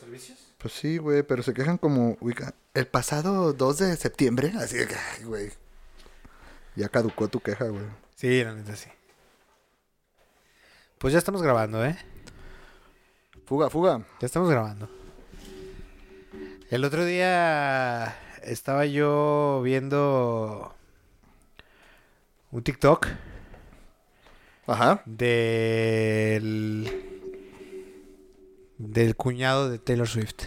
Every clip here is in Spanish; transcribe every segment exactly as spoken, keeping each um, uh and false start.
servicios? Pues sí, güey, pero se quejan como, uiga, el pasado dos de septiembre, así de que, ay, güey. Ya caducó tu queja, güey. Sí, la neta sí. Pues ya estamos grabando, ¿eh? Fuga, fuga. Ya estamos grabando. El otro día estaba yo viendo un TikTok Ajá. del del cuñado de Taylor Swift.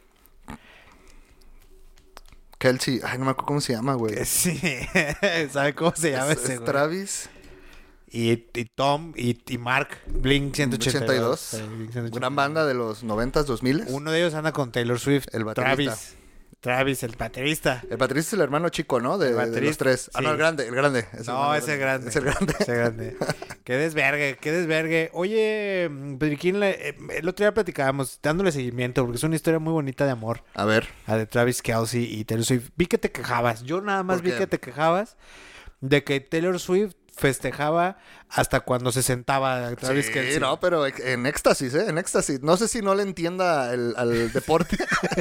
Kelsey, ay, no me acuerdo cómo se llama, güey. Que sí, ¿sabe cómo se llama Es, ese es güey? Travis. Y, y Tom y, y Mark, Blink ciento ochenta y dos. ochenta y dos. Sí, Blink ciento ochenta y dos. Gran banda de los noventas, dos miles. Uno de ellos anda con Taylor Swift. El baterista. Travis. Travis, el baterista. El baterista es el hermano chico, ¿no? De, El de los baterista, tres. Ah, sí. no, el grande, el grande. Es el No, hermano ese es grande. Es el grande. Ese grande. Qué desvergue, qué desvergue. Oye, Pedriquín, le- eh, el otro día platicábamos, dándole seguimiento, porque es una historia muy bonita de amor. A ver. A de Travis Kelce y Taylor Swift. Vi que te quejabas. Yo nada más ¿Por vi qué? que te quejabas de que Taylor Swift festejaba hasta cuando se sentaba Travis Sí, Kelce. no, pero en éxtasis, ¿eh? En éxtasis. No sé si no le entienda el, al deporte.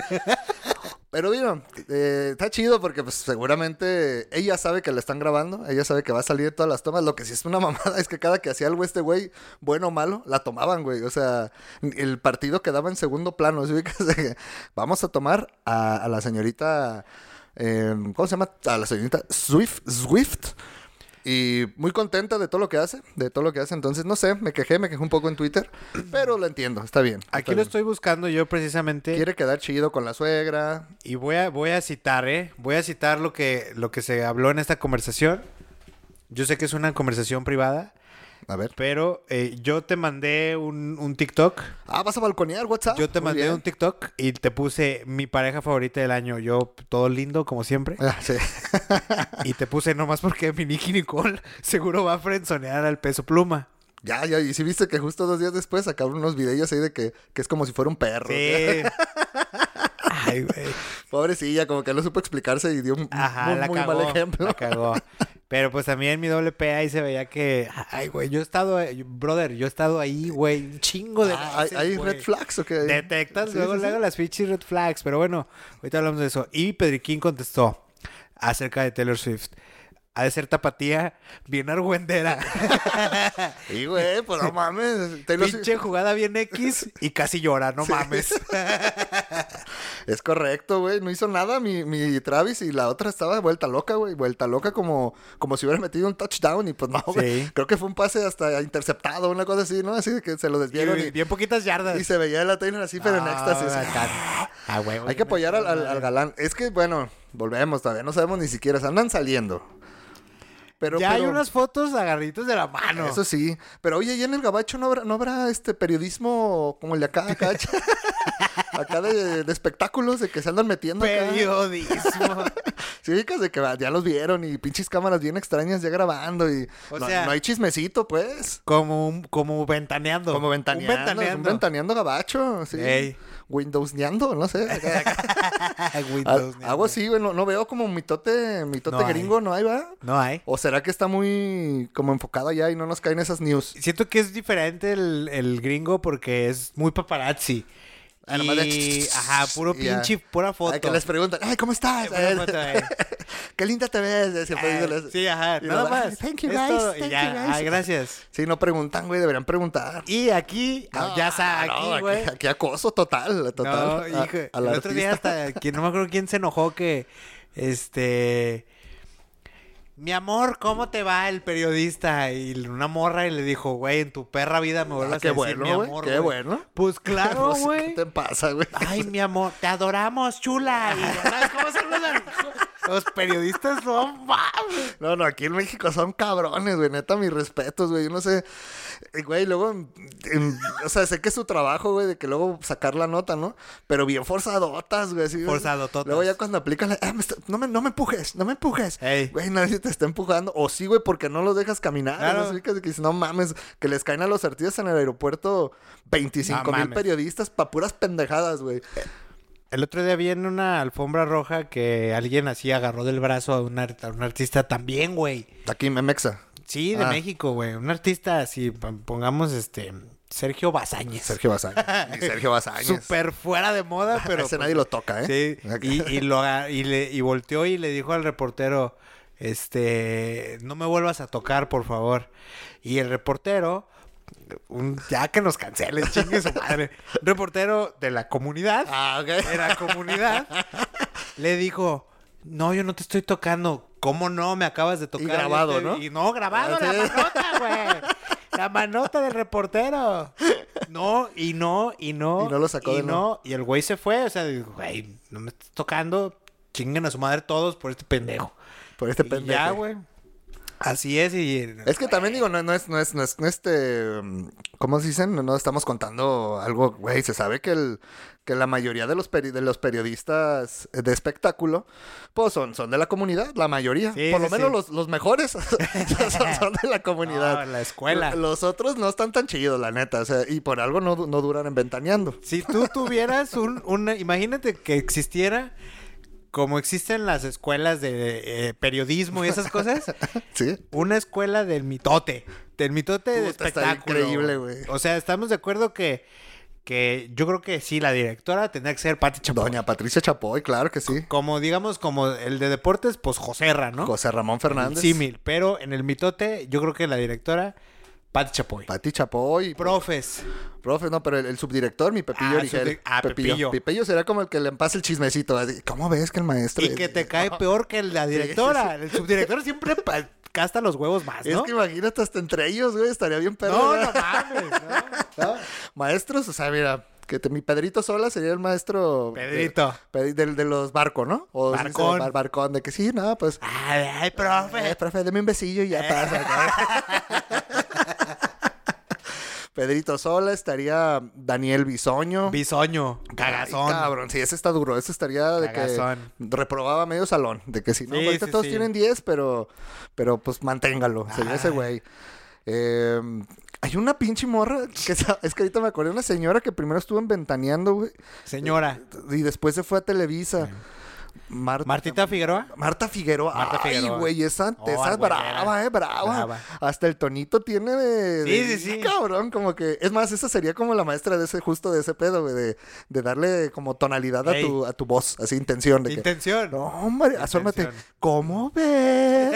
Pero digo, eh, está chido porque pues seguramente ella sabe que la están grabando, ella sabe que va a salir de todas las tomas. Lo que sí es una mamada es que cada que hacía algo este güey, bueno o malo, la tomaban, güey. O sea, el partido quedaba en segundo plano. ¿Sí? Vamos a tomar a, a la señorita, eh, ¿cómo se llama? A la señorita Swift, Swift. Y muy contenta de todo lo que hace, de todo lo que hace. Entonces, no sé, me quejé, me quejé un poco en Twitter, pero lo entiendo, está bien. está Aquí lo bien. estoy buscando yo precisamente. Quiere quedar chido con la suegra. Y voy a, voy a citar, ¿eh? Voy a citar lo que, lo que se habló en esta conversación. Yo sé que es una conversación privada, A ver. pero eh, yo te mandé un, un TikTok. Ah, ¿vas a balconear WhatsApp? Yo te Muy mandé bien. un TikTok y te puse mi pareja favorita del año. Yo, todo lindo, como siempre. Ah, sí. Y te puse nomás porque mi Nicky Nicole seguro va a frenzonear al Peso Pluma. Ya, ya, y si viste que justo dos días después sacaron unos videos ahí de que, que es como si fuera un perro. Sí. Ay, güey. Pobrecilla, como que no supo explicarse y dio un Ajá, muy, la muy cagó, mal ejemplo. la cagó. Pero pues también mi doble P ahí se veía que... Ay, güey, yo he estado... eh, Brother, yo he estado ahí, güey. Un chingo de Ah, ¿hay, veces, hay güey. red flags o qué? Detectas Sí, luego, sí, sí. luego las fichis red flags. Pero bueno, ahorita hablamos de eso. Y Pedriquín contestó acerca de Taylor Swift. Ha de ser tapatía bien argüendera. Y güey, pues no mames. Taylor Swift- Pinche jugada bien X y casi llora, no Sí. mames. Es correcto, güey. No hizo nada mi, mi Travis y la otra estaba vuelta loca, güey. Vuelta loca como, como si hubiera metido un touchdown y pues no, güey. Sí. Creo que fue un pase hasta interceptado, una cosa así, ¿no? Así de que se lo desviaron Y y, bien poquitas yardas. y se veía la Taylor así, pero en éxtasis. Ah, ah, güey, Hay que apoyar al, al- al galán. Es que, bueno, volvemos, todavía no sabemos ni siquiera. Se andan saliendo. Pero, ya hay pero- unas fotos agarritos de la mano. Eso sí. Pero oye, ¿y en el Gabacho no habrá, no habrá este periodismo como el de acá, acá, acá de, de espectáculos, de que se andan metiendo acá? Periodismo. Sí, ubicas de que va, ya los vieron y pinches cámaras bien extrañas ya grabando y O no, sea- no hay chismecito, pues. como, un- como ventaneando. Como ventaneando, Un ventaneando. un ventaneando gabacho, sí. Ey. Windowsneando, no sé. Windows, Al- Algo así, güey, no, no veo como mitote, mitote No hay. gringo, ¿no hay, va? No hay. ¿O será que está muy como enfocado allá y no nos caen esas news? Siento que es diferente el, el gringo porque es muy paparazzi. Ah, nomás de- Y, ajá, puro y ya. pinche, pura foto. Ay, que les preguntan, ay, ¿cómo estás? Ay, pura foto, eh. Qué linda te ves. Siempre Ay, dicen eso. sí, ajá, Y nada luego, más. "Ay, thank you, Es guys, todo, y thank ya. you, guys". Ay, gracias. Sí, no preguntan, güey, deberían preguntar. Y aquí, No, ya está, no, aquí, güey. Aquí, acoso total, total. No, a- hijo, al el otro día artista. hasta, que no me acuerdo quién se enojó que, este, mi amor, ¿cómo te va el periodista? Y una morra y le dijo, güey, en tu perra vida me vuelvas Ah, qué a decir bueno, mi güey, amor, qué güey". bueno. Pues claro, Pues, güey. ¿qué te pasa, güey? Ay, mi amor, te adoramos, chula. Y, ¿sabes cómo son los, los periodistas? No mames. No, no, aquí en México son cabrones, güey. Neta, mis respetos, güey. Yo no sé. Eh, Güey, luego, en- o sea, sé que es su trabajo, güey, de que luego sacar la nota, ¿no? Pero bien forzadotas, güey. Así, güey. Forzadototas. Luego ya cuando aplican, la, "Ah, me está- no, me, no me empujes, no me empujes. Ey. Güey, nadie te está empujando. O sí, güey, porque no los dejas caminar. Claro. Así que dices, no mames, que les caen a los artistas en el aeropuerto veinticinco No mil mames. periodistas pa' puras pendejadas, güey. El otro día vi en una alfombra roja que alguien así agarró del brazo a un, art- a un artista también, güey. Aquí, Memexa. Sí, de Ah. México, güey. Un artista así, p- pongamos este... Sergio Bazáñez. Sergio Bazáñez. Y Sergio Bazáñez. Súper fuera de moda, pero... Ese pues, nadie lo toca, ¿eh? Sí, y, y, lo, aga- y, le, y volteó y le dijo al reportero, este, no me vuelvas a tocar, por favor. Y el reportero, un, ya que nos cancelen, chingue su madre, un reportero de la comunidad, Ah, ok. de la comunidad, le dijo, no, yo no te estoy tocando. ¿Cómo no? Me acabas de tocar. Y grabado, Yo te- ¿no? Y no, grabado, Ah, la sí. manota, güey. La manota del reportero. No, y no, y no. Y no lo sacó y de no. Y el güey se fue. O sea, dijo, güey, no me estás tocando. Chinguen a su madre todos por este pendejo. Por este Y pendejo. ya, güey. Así es y... Es que también digo, no, no es, no es, no es, no este, um, ¿cómo se dicen? No, no estamos contando algo, güey, se sabe que el, que la mayoría de los peri- de los periodistas de espectáculo, pues son, son de la comunidad, la mayoría. Sí, Por lo sí, menos sí. los, los mejores son, son de la comunidad. No, la escuela. Los otros no están tan chidos, la neta, o sea, y por algo no, no duran en ventaneando. Si tú tuvieras un... Una, imagínate que existiera... Como existen las escuelas de eh, periodismo y esas cosas, Sí. una escuela del mitote. Del mitote de Puta, estaría espectáculo. increíble, güey. O sea, estamos de acuerdo que, que yo creo que sí, la directora tendría que ser Pati Chapoy. Doña Patricia Chapoy, claro que sí. Como, digamos, como el de deportes, pues Joserra, ¿no? José Ramón Fernández. Símil. Pero en el mitote, yo creo que la directora, Pati Chapoy. Pati Chapoy. Profes. Profe, no, pero el, el subdirector, mi Pepillo Ah, Origel. subdi- ah, Pepillo. Pepillo será como el que le pasa el chismecito. Así, ¿cómo ves que el maestro... Y que te cae peor que la directora. El subdirector siempre pa- casta los huevos más, Es ¿no? que imagínate hasta entre ellos, güey, estaría bien perro. No, ¿verdad? no mames, no. No. Maestros, o sea, mira, que te- mi Pedrito Sola sería el maestro... Pedrito. De, de- de los barcos, ¿no? O se dice Barcón. bar- barcón, de que sí, no, pues... Ay, ay, profe. Eh, profe, deme un besillo y ya pasa. Pedrito Sola, estaría Daniel Bisoño. Bisoño. Cagazón. Ay, cabrón, sí, ese está duro. Ese estaría de Cagazón. que reprobaba medio salón. De que si no, Sí, ahorita sí, todos sí. tienen diez, pero, pero pues manténgalo. Sería ese Ay. güey. Eh, hay una pinche morra que sa- es que ahorita me acordé de una señora que primero estuvo en Ventaneando, güey. Señora. Y después se fue a Televisa. Mar- Martita Figueroa. Marta Figueroa. Marta Figueroa. Ay, güey, esa, Oh, esa es güera. brava, eh, brava. Brava. Hasta el tonito tiene de... Sí, de- sí, sí. Cabrón, como que... Es más, esa sería como la maestra de ese, justo de ese pedo, güey, de, de darle como tonalidad a Ey. tu, a tu voz, así, intención. De que, Intención. no, hombre, asómate. Intención. ¿Cómo ves?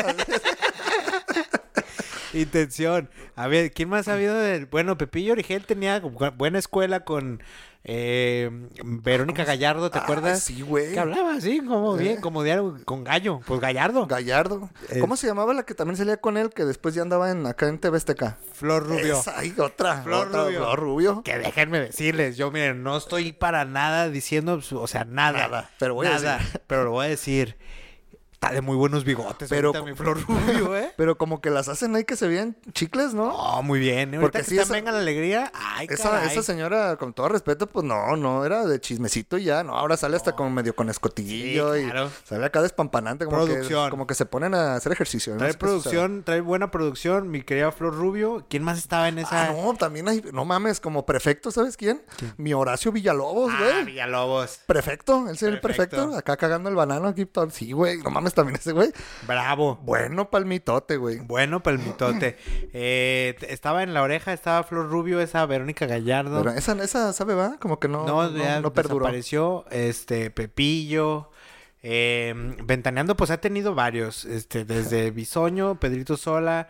Intención. A ver, ¿quién más ha habido de... Bueno, Pepillo Origel tenía bu- buena escuela con eh, Verónica Gallardo, ¿te Ah, acuerdas? sí, güey. Que hablaba así, como bien, como de algo, con Gallo. Pues Gallardo. Gallardo. Eh. ¿Cómo se llamaba la que también salía con él, que después ya andaba en, acá en T V Azteca? Flor Rubio. Esa, ay, otra. Flor otra, Rubio. Flor Rubio. Que déjenme decirles, yo miren, no estoy para nada diciendo, o sea, nada. Nada, pero voy a nada, decir. pero lo voy a decir. Está de muy buenos bigotes Pero ahorita mi Flor Rubio, ¿eh? Pero como que las hacen ahí que se vean chicles, ¿no? Oh, muy bien. ¿eh? Porque Ahorita que sí, está esa- Venga la Alegría. Ay, Esa, caray. esa señora, con todo respeto, pues no, no, era de chismecito y ya, no, ahora sale hasta como medio con escotillo Sí, y claro. sale acá despampanante, como Producción. que, como que se ponen a hacer ejercicio. ¿no? Trae Es que producción, trae buena producción, mi querida Flor Rubio. ¿Quién más estaba en se- esa? Ah, no, también hay, no mames, como prefecto, ¿sabes quién? Mi Horacio Villalobos, Ah, güey. Villalobos. Prefecto, él sería el Prefecto. prefecto, acá cagando el banano aquí. todo- Sí, güey, no mames también ese güey. Bravo. Bueno, palmitote, güey. Bueno, palmitote. eh, t- estaba en la oreja, estaba Flor Rubio, esa Verónica Gallardo. Pero esa, esa, ¿sabe, va? Como que no, no, no, ya no perduró. desapareció. Este, Pepillo. Eh, Ventaneando, pues ha tenido varios. Este, desde Bisoño, Pedrito Sola.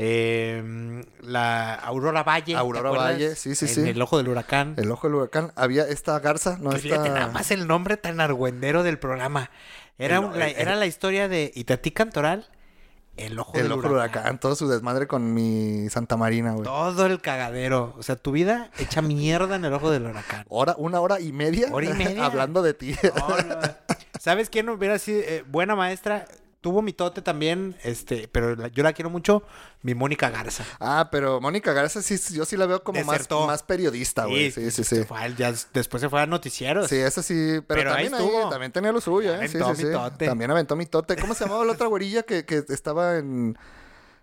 eh, la Aurora Valle. ¿te Aurora acuerdas? Valle, sí, sí, En sí. el ojo del huracán. El ojo del huracán. Había esta garza, no Que esta... fíjate, nada más el nombre tan argüendero del programa. Era, El- un- la, el- era la historia de Itatí Cantoral, el ojo El del ojo del huracán. huracán, todo su desmadre con mi Santa Marina, güey. Todo el cagadero. O sea, tu vida hecha mierda en el ojo del huracán. Hora, una hora y media. Hora y media. Hablando de ti. No, no. ¿Sabes quién hubiera sido eh, buena maestra? Tuvo mitote también, este, pero la- yo la quiero mucho, mi Mónica Garza. Ah, pero Mónica Garza sí, yo sí la veo como más, Desertó. más periodista, güey. Sí, sí, sí. se fue al- ya después se fue a noticieros. Sí, esa sí, pero, Pero ahí también ahí, estuvo. también tenía lo suyo, ¿eh? Sí, Aventó sí, sí. mitote. También aventó mitote. ¿Cómo se llamaba la otra güerilla que, que estaba en...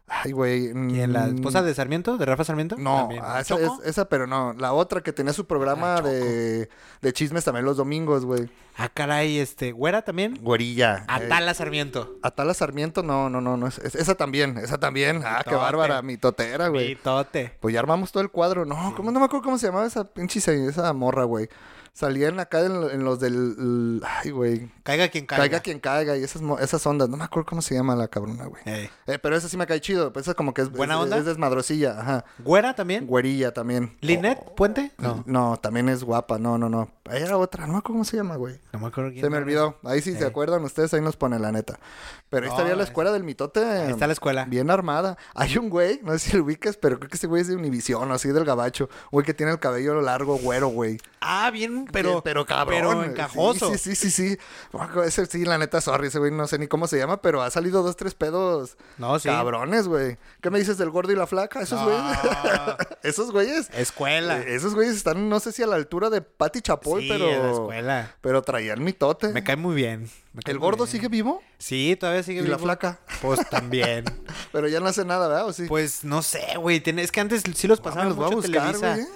Ay, güey. ¿Quién? ¿La esposa de Sarmiento? ¿De Rafa Sarmiento? No, También. ah, esa, ¿Choco? es- esa, pero no. La otra que tenía su programa Ah, Choco. de, de chismes también los domingos, güey. Ah, caray, este, ¿Güera también? Güerilla. eh. Atala Sarmiento. Atala Sarmiento, no, no, no, no. Es, es- esa también, esa también. Ah, qué Mitote. bárbara, mi totera, güey. Mitote. Pues ya armamos todo el cuadro. No, ¿cómo no me acuerdo cómo se llamaba esa pinche se- esa morra, güey? Salían acá en, en los del... el- ay, güey. Caiga quien caiga. Caiga quien caiga y esas, mo- esas ondas. No me acuerdo cómo se llama la cabrona, güey. Ey. Eh, pero esa sí me cae chido. Pues esa como que es... ¿Buena es- onda? Es desmadrosilla, ajá. ¿Güera también? Güerilla también. ¿Linet Puente? No. No, también es guapa. No, no, no. Ahí era otra. No me acuerdo cómo se llama, güey. No me acuerdo quién Se me era. olvidó. Ahí sí se Eh. acuerdan ustedes, ahí nos pone la neta. Pero ahí No, estaría la es- escuela del mitote. Ahí está la escuela. Bien armada. Hay un güey, no sé si lo ubicas, pero creo que ese güey es de Univisión, así del gabacho. Güey que tiene el cabello largo, güero, güey. Ah, bien, pero... Que- pero cabrón. Pero encajoso. Sí, sí, sí, sí, sí. Bueno, ese sí, la neta, sorry, ese güey no sé ni cómo se llama, pero ha salido dos, tres pedos No, sí. cabrones, güey. ¿Qué me dices del gordo y la flaca? Esos No. güeyes. Esos güeyes. Escuela. eh, Esos güeyes están, no sé si a la altura de Pati Chapoy, Sí, pero. en la escuela. Pero traían mitote. Me cae muy bien. me cae ¿El muy gordo bien. sigue vivo? Sí, todavía sigue ¿Y vivo. la flaca? Pues también. Pero ya no hace nada, ¿verdad? ¿O sí? Pues no sé, güey. tiene- Es que antes sí los pasaban los voy a mucho buscar, Televisa. güey, ¿eh?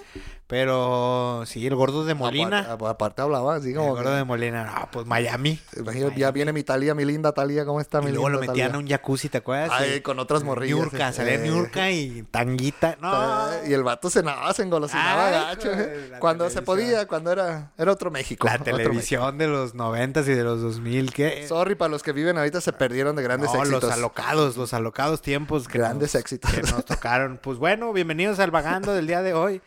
Pero sí, el gordo de Molina. Aparte, aparte hablaba así El como. gordo que- de Molina. No, pues Miami. Imagínate, ya viene mi Talía, mi linda Talía, ¿cómo está mi Y luego linda lo metían Thalía? a un jacuzzi, ¿te acuerdas? Ay, Sí. con otras morrillas. Niurka, salía eh. Niurka y tanguita. No. Eh, Y el vato se, no, se engolosinaba Ay, gacho. hijo eh. de la Cuando se televisión. podía, cuando era, era otro México. La otro televisión de los noventas y de los dos mil, ¿qué? México. Sorry, para los que viven ahorita se perdieron de grandes No, éxitos. los alocados, los alocados tiempos que Grandes nos, éxitos. que nos tocaron. Pues bueno, bienvenidos al Vagando del día de hoy.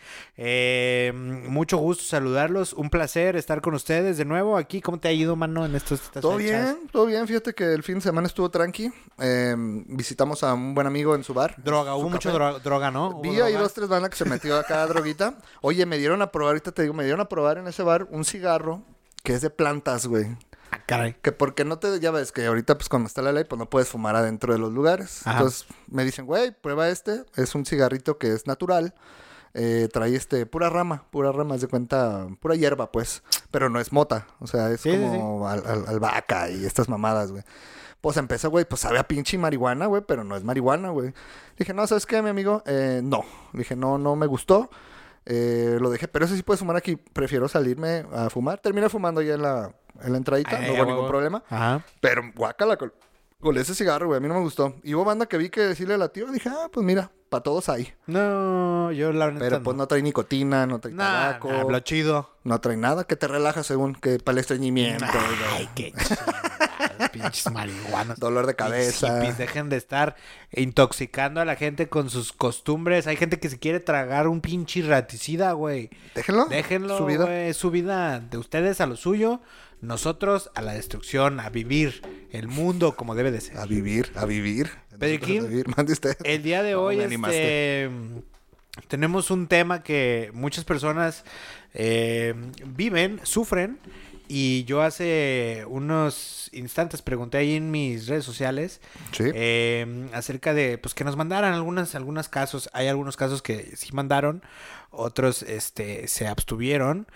Eh, mucho gusto saludarlos, un placer estar con ustedes de nuevo aquí. ¿Cómo te ha ido, mano, en estos estas Todo fechas? bien, todo bien. Fíjate que el fin de semana estuvo tranqui. Eh, visitamos a un buen amigo en su bar. Droga, su hubo mucho café. dro- droga, ¿no? ¿Hubo Vi ahí droga? dos, tres bandas que se metió acá droguita. Oye, me dieron a probar, ahorita te digo, me dieron a probar en ese bar un cigarro que es de plantas, güey. Ah, caray. Que porque no te, ya ves que ahorita pues cuando está la ley pues no puedes fumar adentro de los lugares. Ajá. Entonces me dicen, güey, prueba este. Es un cigarrito que es natural. Eh, trae este, pura rama, pura rama, haz de cuenta, pura hierba pues. Pero no es mota, o sea, es Sí, sí, como al- al- albahaca y estas mamadas, güey. Pues empezó, güey, pues sabe a pinche marihuana, güey, pero no es marihuana, güey. Dije, no, ¿sabes qué, mi amigo? Eh, no. Dije, no, no me gustó. Eh, lo dejé, pero eso sí puedes fumar aquí. Prefiero salirme a fumar. Terminé fumando ya en la, en la entradita, Ay, no a hubo ningún huevo. problema. Ajá. Pero guácala con, con ese cigarro, güey. A mí no me gustó. Y hubo banda que vi que decirle a la tía, dije, ah, pues mira, para todos hay. No, yo la verdad Pero pues no trae nicotina, no trae Nah, tabaco, nah, lo chido. no trae nada que te relaja según que para el estreñimiento, Ay, qué chingada, pinches marihuanos. dolor de Pinches cabeza. hippies, dejen de estar intoxicando a la gente con sus costumbres. Hay gente que se quiere tragar un pinche raticida, güey. Déjenlo. Déjenlo, Su vida. güey, su vida. De ustedes a lo suyo, nosotros a la destrucción, a vivir el mundo como debe de ser. A vivir, a vivir. Pedriquín, A vivir, mande usted. El día de No, hoy me este, animaste. tenemos un tema que muchas personas eh, viven, sufren. Y yo hace unos instantes pregunté ahí en mis redes sociales Sí. eh, acerca de pues que nos mandaran algunas, algunos casos. Hay algunos casos que sí mandaron, otros este se abstuvieron.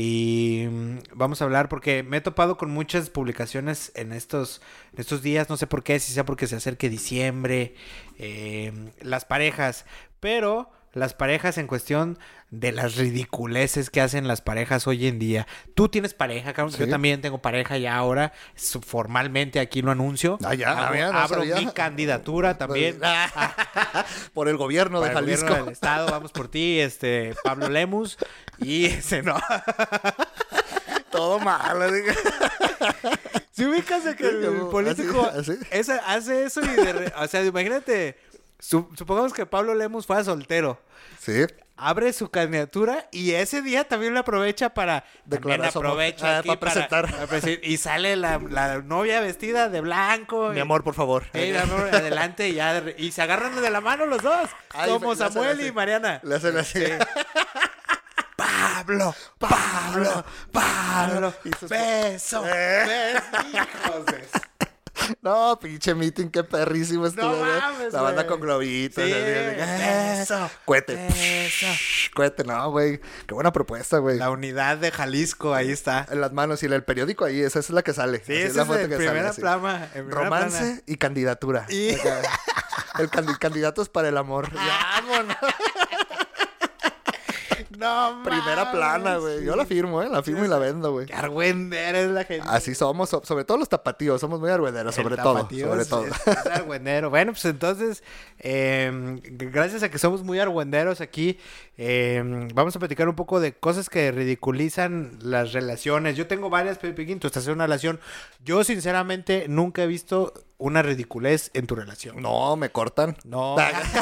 Y mm, vamos a hablar porque me he topado con muchas publicaciones en estos, en estos días. No sé por qué, si sea porque se acerque diciembre, eh, las parejas, pero las parejas en cuestión de las ridiculeces que hacen las parejas hoy en día. Tú tienes pareja, cabrón. Sí. Yo también tengo pareja ya ahora. Su- Formalmente aquí lo anuncio. Ah, ya, Abro, mira, no abro sabía. mi candidatura también. Por el gobierno de Para el Jalisco. gobierno del estado, vamos por ti, este, Pablo Lemus. Y ese no. Todo mal. digo. Si ubicas de que el, el político ¿Así? ¿Así? esa- hace eso y de re- o sea, imagínate, su- supongamos que Pablo Lemus fuera soltero. Sí. Abre su candidatura y ese día también lo aprovecha para también Declarar su amor. aprovecha Ah, aquí para presentar. para presen- y sale la, la novia vestida de blanco. Mi y- amor, por favor. Ey, mi amor, adelante y ya de- y se agarran de la mano los dos, Ay, como le hacen Samuel así. y Mariana. Le hacen así. Pablo, Pablo, Pablo, Y sus- beso, Eh. beso, hijos de- No, pinche meeting, qué perrísimo estuvo. No güey. mames, La banda güey. con globitos. Sí, así, beso, Cuete. beso. Cuete, no, güey. Qué buena propuesta, güey. La unidad de Jalisco, ahí está. En las manos y el periódico ahí, esa es la que sale. Sí, Así esa la es foto en que primera sale, así. plama. en primera Romance plana. y candidatura. Y- Acá. El candi- candidatos para el amor. Vámonos. No, Primera mames, plana, güey. Yo la firmo, ¿eh? La firmo y la vendo, güey. Qué argüendera es la gente. Así somos, so- sobre todo los tapatíos. Somos muy argüenderos, sobre El todo. tapatío Sobre es- todo. Es, es argüendero. Bueno, pues entonces, eh, gracias a que somos muy argüenderos aquí, eh, vamos a platicar un poco de cosas que ridiculizan las relaciones. Yo tengo varias, Pepe Piquín, tú estás en una relación. Yo, sinceramente, nunca he visto una ridiculez en tu relación. No, me cortan. No.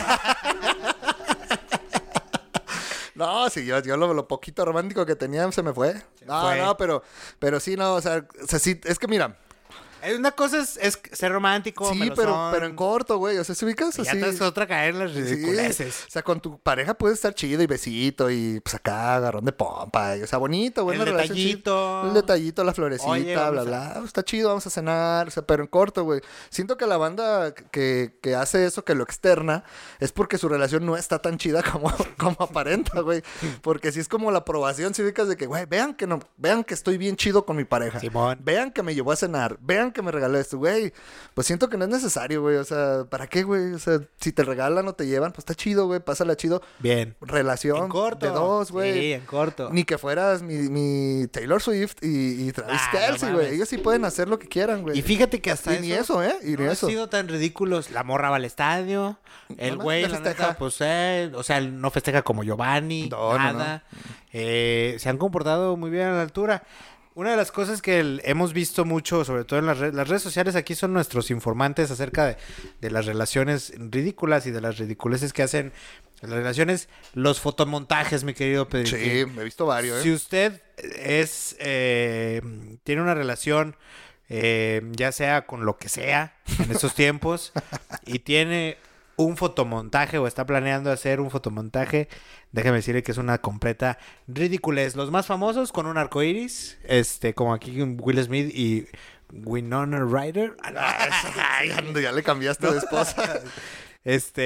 No, sí, yo, yo lo, lo poquito romántico que tenía se me fue. No, fue. no, pero, pero sí, no, o sea, o sea, sí, es que mira, Una cosa es, es ser romántico, sí, pero, melosón, pero en corto, güey, o sea, ¿se ubicas y ya así? te es otra caer en las Sí, ridiculeces. o sea, con tu pareja puede estar chido y besito y pues acá agarrón de pompa, y, o sea, bonito, buena El relación, detallito. chida. El detallito, la florecita, Oye, bla, vamos bla, a- bla. Está chido, vamos a cenar, o sea, pero en corto, güey. Siento que la banda que, que hace eso, que lo externa, es porque su relación no está tan chida como, como aparenta, güey. Porque si es como la aprobación, si ubicas de que, güey, vean que no, vean que estoy bien chido con mi pareja. Simón. Vean que me llevó a cenar, vean que me regaló esto, güey. Pues siento que no es necesario, güey. O sea, ¿para qué, güey? O sea, si te regalan o te llevan, pues está chido, güey. Pásala chido. Bien. Relación En corto. de dos, güey. Sí, en corto. Ni que fueras mi, mi Taylor Swift y, y Travis Ah, no Kelce, güey. mames. Ellos sí pueden hacer lo que quieran, güey. Y fíjate que hasta Y ni eso, ¿eh? Y ni no eso. ha sido tan ridículos. La morra va al estadio. El No, güey, no la festeja. neta, pues, eh, o sea, no festeja como Giovanni. No, no, nada. Eh, se han comportado muy bien a la altura. Una de las cosas que el- hemos visto mucho, sobre todo en las, re- las redes sociales, aquí son nuestros informantes acerca de, de las relaciones ridículas y de las ridiculeces que hacen en las relaciones, los fotomontajes, mi querido Pedro. Sí, me he visto varios, Si ¿eh? usted es eh, tiene una relación, eh, ya sea con lo que sea en estos tiempos, y tiene un fotomontaje o está planeando hacer un fotomontaje, déjame decirle que es una completa ridiculez. Los más famosos con un arco iris, este, como aquí Will Smith y Winona Ryder. Ah, no. Ay, ando, ya le cambiaste de esposa. Este,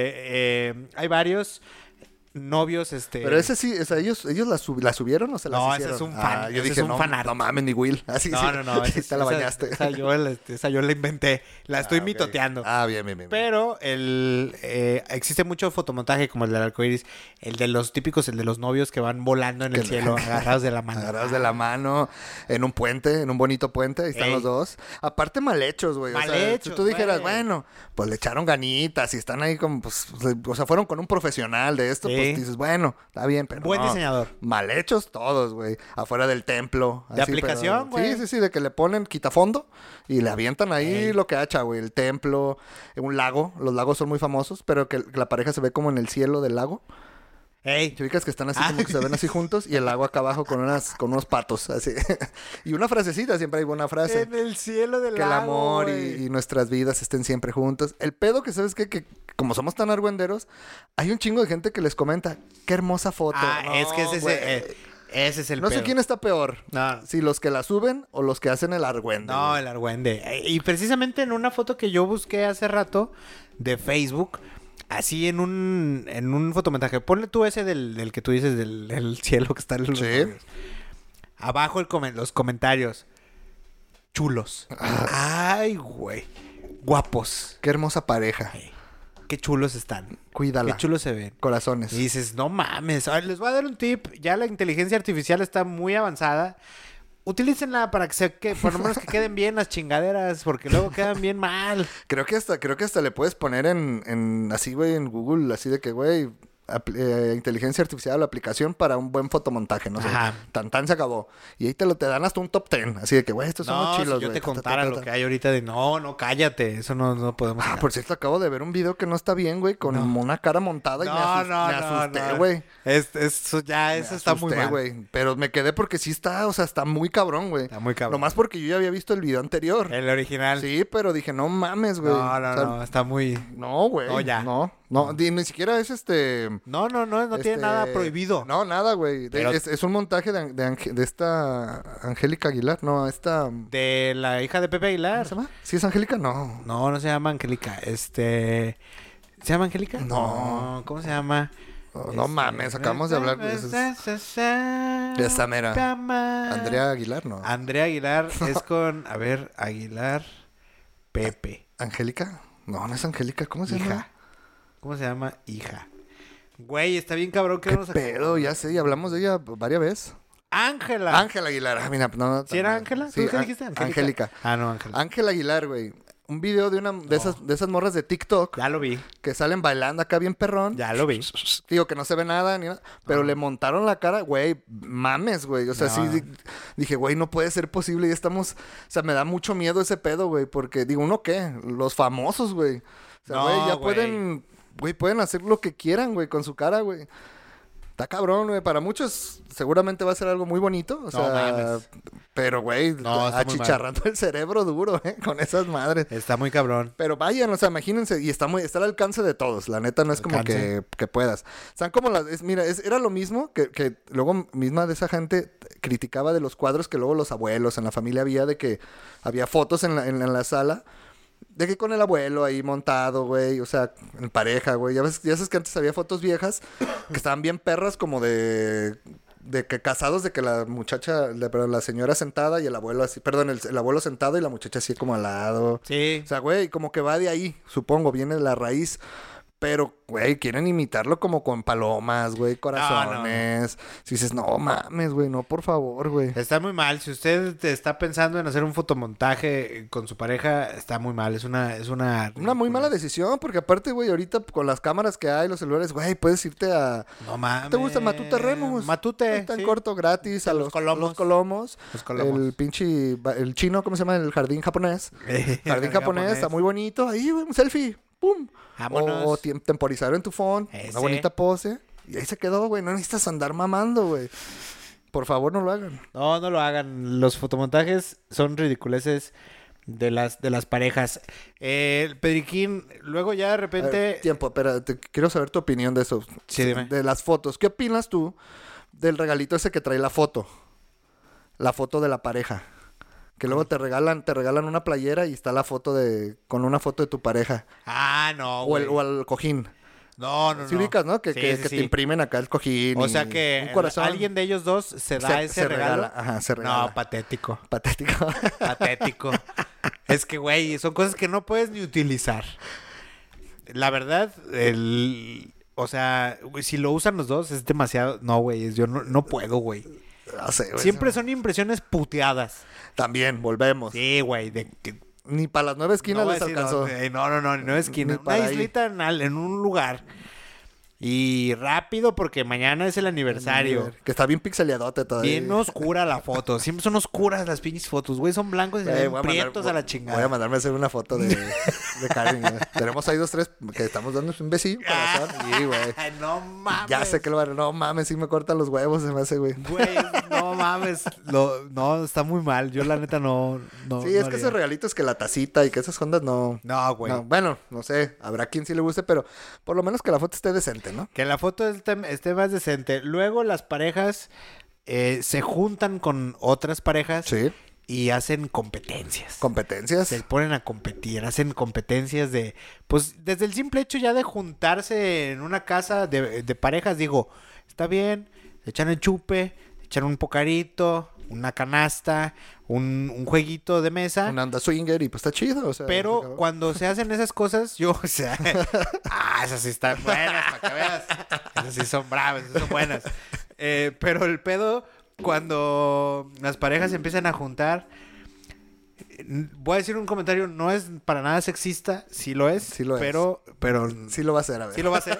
eh, hay varios novios, este. Pero ese sí, o sea, ellos, ellos la, sub- la subieron o se las No, ese hicieron. es un fan, Ah, yo ese dije, es un no, fanart. no mames, ni Will. Así, No, sí. no, no. Sí, esa- te la esa- bañaste. Esa, yo, la- esa yo la inventé. La estoy Ah, ok. mitoteando. Ah, bien, bien, bien. Pero el eh, existe mucho fotomontaje como el del arcoiris, el de los típicos, el de los novios que van volando en el Que- cielo, agarrados de la mano. Agarrados de la mano en un puente, en un bonito puente, ahí están Ey. los dos. Aparte mal hechos, güey. O Mal sea, hechos, si tú dijeras, güey. bueno, pues le echaron ganitas y están ahí como, pues, o sea, fueron con un profesional de esto, Sí. pues dices, bueno, está bien, pero Buen no. diseñador. Mal hechos todos, güey. Afuera del templo. De aplicación, pero- güey. Sí, sí, sí, de que le ponen quitafondo y le avientan ahí Ey. lo que hacha, güey. El templo, un lago. Los lagos son muy famosos, pero que la pareja se ve como en el cielo del lago. Ey, Te ubicas que están así Ah. como que se ven así juntos y el lago acá abajo con unas con unos patos así. Y una frasecita, siempre hay buena frase. en el cielo del Que el lago, amor güey. y, y nuestras vidas estén siempre juntos. El pedo que sabes qué? Que como somos tan argüenderos, hay un chingo de gente que les comenta, qué hermosa foto. Ah, No, es que ese es, güey. eh, ese es el No sé pedo. quién está peor. No. Si los que la suben o los que hacen el argüende. No, güey. el argüende. Eh, Y precisamente en una foto que yo busqué hace rato de Facebook, así en un en un fotomontaje, ponle tú ese del, del que tú dices del, del cielo que está en los Sí. novios. Abajo el comen- los comentarios. Chulos. Ay, güey. Guapos. Qué hermosa pareja. Ay, qué chulos están. Cuídala. Qué chulos se ven. Corazones. Y dices, no mames. A ver, les voy a dar un tip. Ya la inteligencia artificial está muy avanzada. Utilícenla para que se que, por lo menos que queden bien las chingaderas, porque luego quedan bien mal. Creo que hasta, creo que hasta le puedes poner en, en así, güey, en Google, así de que, güey, apl- eh, inteligencia artificial, la aplicación para un buen fotomontaje, no sé. Ajá. Tan tan se acabó. Y ahí te lo te dan hasta un top ten. Así de que, güey, estos son No, los chilos, si yo güey. te Ta, ta, ta, contara ta, lo ta. que hay ahorita de no, no, cállate. Eso no, no podemos Ah, hacer. por cierto, acabo de ver un video que no está bien, güey, con No. una cara montada y me, No, asus- no, me no, asusté, no. güey. Es, eso ya, Me eso está muy asusté, mal. güey. Pero me quedé porque sí está, o sea, está muy cabrón, güey. Está muy cabrón. Nomás porque yo ya había visto el video anterior. El original. Sí, pero dije, no mames, güey. no, no, O sea, no, está muy... No, güey. No, ya. No, no, ni, ni siquiera es este... No, no, no, no tiene este, nada prohibido. No, nada, güey. De- Pero- Es, es un montaje de, de, Ange- de esta Angélica Aguilar. No, esta... ¿Cómo De la hija de Pepe Aguilar. se llama? ¿Sí es Angélica? No. No, no se llama Angélica. Este... ¿Se llama Angélica? No. ¿Cómo se llama? No, no Este, mames, acabamos de hablar de eso. Esta mera. Andrea Aguilar, no. Andrea Aguilar es con, a ver, Aguilar Pepe. ¿Angélica? No, no es Angélica. ¿Cómo se llama? Hija. ¿Cómo se llama? Hija. Güey, está bien cabrón que ¿Qué no nos pedo? Ya sé, y hablamos de ella varias veces. Ángela. Ángela Aguilar. Ah, mira, no, no, ¿Sí era no. Ángela? Sí, ¿Tú qué Á- dijiste? Angélica. Ah, no, Ángela. Ángela Aguilar, güey. Un video de una de esas de esas morras de TikTok Ya lo vi. que salen bailando acá bien perrón. Ya lo vi. Digo que no se ve nada ni nada, pero le montaron la cara, güey, mames, güey. O sea, No. sí di- dije, güey, no puede ser posible. Ya estamos, o sea, me da mucho miedo ese pedo, güey, porque digo, ¿uno qué? Los famosos, güey. O sea, No, güey, ya güey. pueden, güey, pueden hacer lo que quieran, güey, con su cara, güey. Está cabrón, güey. Para muchos seguramente va a ser algo muy bonito. O No sea, mames. pero, güey, No, está muy achicharrando el cerebro duro, ¿eh? Con esas madres. Está muy cabrón. Pero vayan, o sea, imagínense, y está muy, está al alcance de todos, la neta no es como Alcance. que, que puedas. Están como las, es- mira, es- era lo mismo que, que luego misma de esa gente criticaba de los cuadros que luego los abuelos en la familia había, de que había fotos en la, en, en la sala, de que con el abuelo ahí montado, güey, o sea, en pareja, güey. Ya ves, ya sabes que antes había fotos viejas que estaban bien perras como de... De que casados, de que la muchacha, de- perdón, la señora sentada y el abuelo así, perdón, el, el abuelo sentado y la muchacha así como al lado. Sí. O sea, güey, como que va de ahí, supongo, viene de la raíz. Pero, güey, quieren imitarlo como con palomas, güey, corazones. Si dices, no mames, güey, no, por favor, güey. Está muy mal. Si usted te está pensando en hacer un fotomontaje con su pareja, está muy mal. Es una... Es una, Una muy mala decisión, porque aparte, güey, ahorita con las cámaras que hay, los celulares, güey, puedes irte a... No mames. ¿Te gusta Matute Remus? Matute. Está en sí. corto, gratis, a Los los, colomos. los colomos. Los colomos. El pinche, ba- el chino, ¿cómo se llama? El jardín japonés. Eh, Jardín japonés, está muy bonito. Ahí, güey, un selfie. ¡Pum! Vámonos. O, o tem- temporizar en tu phone. Ese. Una bonita pose. Y ahí se quedó, güey. No necesitas andar mamando, güey. Por favor, no lo hagan. No, no lo hagan. Los fotomontajes son ridiculeces de las, de las parejas. Eh, el Pedriquín, luego ya de A repente... ver, tiempo, espera. te- quiero saber tu opinión de eso. Sí, dime. De las fotos. ¿Qué opinas tú del regalito ese que trae la foto? La foto de la pareja. Que luego te regalan, te regalan una playera y está la foto de... Con una foto de tu pareja. Ah, no, O, güey. el, o al cojín. No, no, Si no. ubicas, ¿no? Que, Sí, que, sí, que sí. te imprimen acá el cojín. O y sea que un corazón. alguien de ellos dos se da Se- ese se regalo. regala, ajá, se regala. No, patético. Patético. Patético. Es que, güey, son cosas que no puedes ni utilizar. La verdad, el... O sea, güey, si lo usan los dos es demasiado... No, güey, yo no, no puedo, güey. No sé, güey. Siempre son impresiones puteadas. También, volvemos. Sí, güey. De, que- Ni para las nueve esquinas no voy les a decir alcanzó. dónde. No, no, no, no es esquina. Ni Una para ahí. islita en, al- en un lugar. Y rápido porque mañana es el aniversario. Que está bien pixeleadote todavía. Bien oscura la foto. Siempre son oscuras las pinches fotos, güey. Son blancos y se Eh, ven voy a mandar- prietos voy- a la Voy a chingada. mandarme a hacer una foto de, de Karen. güey. Tenemos ahí dos, tres que estamos dando un besillo, corazón. Sí, güey. Ay, no mames. Ya sé que lo van a... No mames, sí me cortan los huevos, se me hace, güey. Güey, no mames. Lo, no, está muy mal. Yo la neta no... no Sí, no es que haría. esos regalitos que la tacita y que esas ondas no... No, güey. no. Bueno, no sé. Habrá quien sí le guste, pero por lo menos que la foto esté decente, ¿no? Que la foto esté, esté más decente. Luego las parejas eh, se juntan con otras parejas Sí. y hacen competencias. Competencias. Se ponen a competir, hacen competencias de... Pues desde el simple hecho ya de juntarse en una casa de, de parejas, digo, está bien, se echan el chupe, echan un pocarito, una canasta, un, un jueguito de mesa. Un anda swinger y pues está chido, o sea... Pero acabó. cuando se hacen esas cosas, yo, o sea, ah, esas sí están buenas, para que veas. Esas sí son bravas, esas son buenas. Eh, pero el pedo, cuando las parejas se empiezan a juntar, eh, voy a decir un comentario, no es para nada sexista, sí lo es, Sí lo es. pero, pero Sí lo va a hacer, a ver. sí lo va a hacer.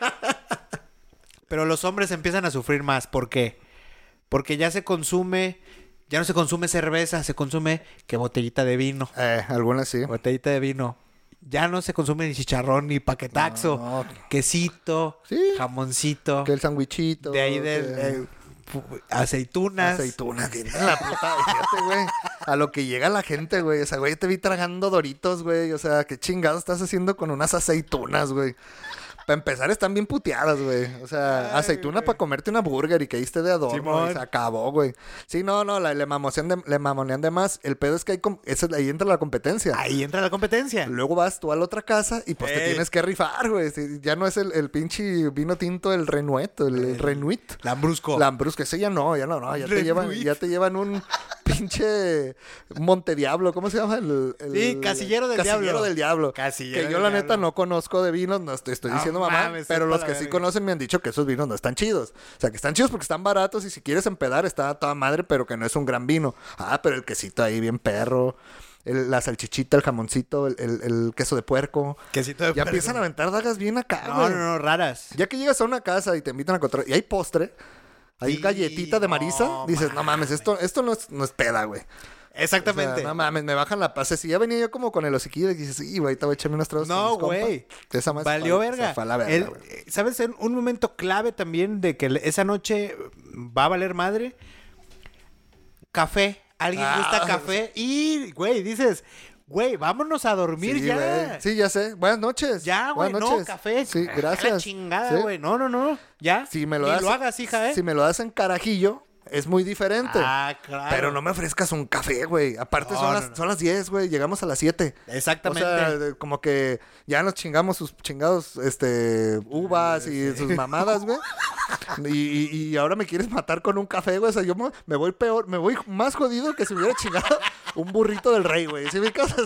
Pero los hombres empiezan a sufrir más, ¿por qué? Porque ya se consume, ya no se consume cerveza, se consume que botellita de vino. Eh, algunas sí. Botellita de vino. Ya no se consume ni chicharrón ni paquetaxo. No, no. Quesito, Sí. jamoncito. Que el sandwichito. De ahí del que- eh, fu- aceitunas. Aceitunas, que la puta, fíjate, güey. A lo que llega la gente, güey. O sea, güey, te vi tragando Doritos, güey. O sea, qué chingados estás haciendo con unas aceitunas, güey. Para empezar, están bien puteadas, güey. O sea, Ay, aceituna güey. para comerte una burger y que diste de adorno Simón. y se acabó, güey. Sí, no, no, la, le, mamosean de, le mamonean de más. El pedo es que hay com- esa- ahí entra la competencia. Ahí entra la competencia. Luego vas tú a la otra casa y pues te Ey. tienes que rifar, güey. Sí, ya no es el, el pinche vino tinto, el Renuet, el, el Renuit. Lambrusco. Lambrusco, ese ya no, ya no, no. Ya te, llevan, Renuit. ya te llevan un pinche Montediablo, ¿cómo se llama? El, el- Sí, Casillero del Casillero Diablo. del Diablo. Casillero que yo del la neta Diablo. no conozco de vinos, no estoy, estoy No diciendo mamá, mames, pero sepa los la que sí verga. conocen me han dicho que esos vinos no están chidos. O sea, que están chidos porque están baratos y si quieres empedar está a toda madre, pero que no es un gran vino. Ah, pero el quesito ahí bien perro. El- la salchichita, el jamoncito, el, el- el queso de puerco. Quesito de Ya puerco. empiezan a aventar dagas bien acá, No, güey. no, no, raras. Ya que llegas a una casa y te invitan a encontrar y hay postre, hay Sí, galletita de Marisa, no dices, no mames, esto, esto no es, no es peda, güey. Exactamente. O sea, no mames, me bajan la paz. Si ya venía yo como con el hociquillo y dices, sí, güey, te voy a echarme unos tragos. con No, mis compas". güey. Esa madre se Valió fue- verga. Se fue a la verga, El- güey. eh, ¿Sabes? En un momento clave también de que esa noche va a valer madre. Café. Alguien Ah. gusta café. Y, güey, dices, güey, vámonos a dormir Sí, ya. güey. Sí, ya sé. Buenas noches. Ya, güey, Buenas no, noches. café. Sí, A gracias. la chingada, Sí. güey. No, no, no. Ya. Si me lo Ni das, lo hagas, hija, ¿eh? Si me lo das en carajillo, es muy diferente. Ah, claro. Pero no me ofrezcas un café, güey. Aparte No, son, no, las, no. son las diez, güey. Llegamos a las siete. Exactamente. O sea, de- como que ya nos chingamos sus chingados, este, uvas y sus mamadas, güey. Y, y- y ahora me quieres matar con un café, güey. O sea, yo me, me voy peor, me voy más jodido que si me hubiera chingado un burrito del rey, güey. ¿Sí me casas?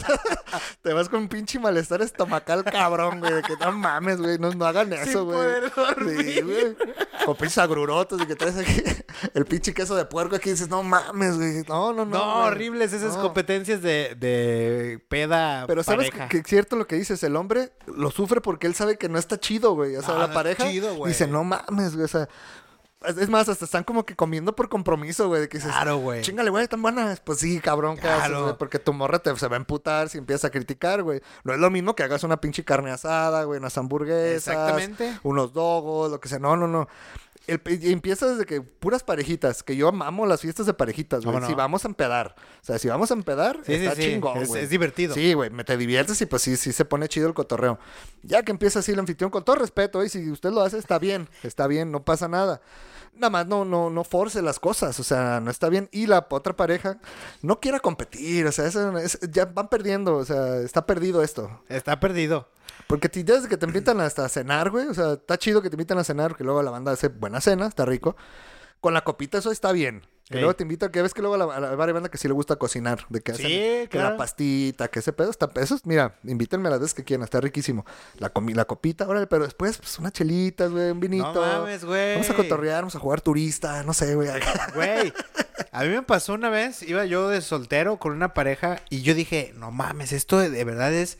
Te vas con un pinche malestar estomacal cabrón, güey. de Que no mames, güey. No, no hagan eso, Sin güey. poder dormir. Sí, güey. Con pinches agrurotos y que traes aquí el pinche queso de puerco aquí y dices, no mames, güey. No, no, no. No, güey. horribles esas No. competencias de, de peda Pero sabes que, pareja. que es cierto lo que dices, el hombre lo sufre porque él sabe que no está chido, güey. O sea, No, la no pareja está chido, güey. dice, no mames, güey. O sea, es es más, hasta están como que comiendo por compromiso, güey. De que dices, Claro, güey. Chingale, güey, tan buenas. Pues sí, cabrón, ¿qué Claro. haces, güey? Porque tu morra te, se va a emputar si empiezas a criticar, güey. No es lo mismo que hagas una pinche carne asada, güey, unas hamburguesas. Exactamente. Unos dogos, lo que sea. No, no, no. El, y empieza desde que puras parejitas, que yo amo las fiestas de parejitas, güey. ¿Cómo no? Si vamos a empedar. O sea, si vamos a empedar, Sí, sí, está sí. chingón, Es- güey. es divertido. Sí, güey, me te diviertes y pues sí, sí se pone chido el cotorreo. Ya que empieza así el anfitrión, con todo respeto, y si usted lo hace, está bien, está bien, no pasa nada. Nada más no, no, no force las cosas, o sea, no está bien. Y la otra pareja no quiera competir, o sea, eso es- ya van perdiendo, o sea, está perdido esto. Está perdido. Porque ti- desde que te invitan hasta a cenar, güey, o sea, está chido que te invitan a cenar, que luego la banda hace buena cena, está rico. Con la copita eso está bien. Que Ey. luego te invita, que ves que luego a la, a la bar hay banda que sí le gusta cocinar, de que Sí, hacen que claro. la pastita, que ese pedo está, eso es- mira, invítenme las veces que quieran, está riquísimo. La comi, la copita, órale, pero después pues unas chelitas, güey, un vinito. No mames, güey. Vamos a cotorrear, vamos a jugar turista, no sé, güey. Güey, a mí me pasó una vez, iba yo de soltero con una pareja y yo dije, no mames, esto de, de verdad es,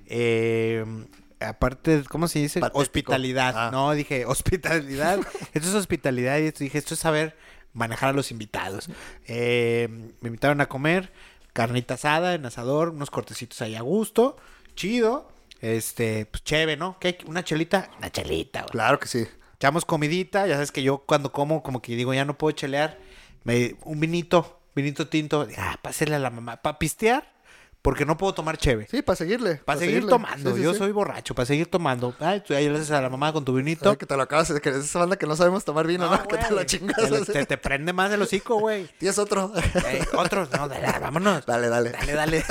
eh, aparte, ¿cómo se dice? Patético. Hospitalidad. Ah. No, dije, hospitalidad. Esto es hospitalidad y esto, dije, esto es saber manejar a los invitados. Eh, me invitaron a comer carnita asada en asador, unos cortecitos ahí a gusto, chido. Este, pues chévere, ¿no? ¿Qué? ¿Una chelita? Una chelita, güey. Claro que sí. Echamos comidita, ya sabes que yo cuando como, como que digo, ya no puedo chelear, me, un vinito, vinito tinto, ah, pásale a la mamá, para pistear, porque no puedo tomar cheve. Sí, para seguirle. Para pa' seguir seguirle. tomando, Sí, sí, yo sí. soy borracho, para seguir tomando. Ay, tú ahí le haces a la mamá con tu vinito. Ay, que te lo acabas, de que es esa banda que no sabemos tomar vino, ¿no? Que te güey, lo chingas. Te, así. te- te prende más el hocico, güey. Tienes otro. Eh, otros, no, dale, vámonos. Dale, dale. Dale, dale.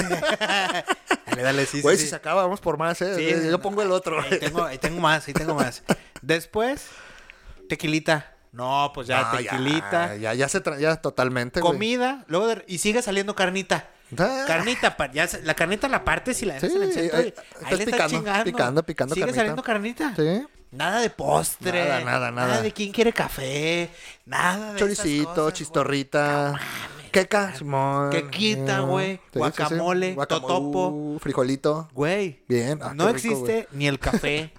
dale, dale, sí, Güey, sí. si sí. se acaba, vamos por más, ¿eh? Sí, Yo pongo el otro. Ahí tengo, ahí tengo más, ahí tengo más. Después, tequilita. No, pues ya, No, tequilita. Ya, ya, ya se tra... ya totalmente, güey. Comida, luego de- y sigue saliendo carnita. Ah. Carnita, pa- ya se- la carnita la partes y la dejas Sí, en el centro. ahí- y estás ahí le estás picando, chingando. picando, picando Sigue carnita. saliendo carnita. Sí. Nada de postre. Nada, nada, nada. de quién quiere café. Nada de Choricito, esas cosas, chistorrita. Queca, Simón. Quequita, Mm, güey, guacamole, totopo. uh, frijolito. Güey. Bien. Ah, no qué rico, existe ni el café.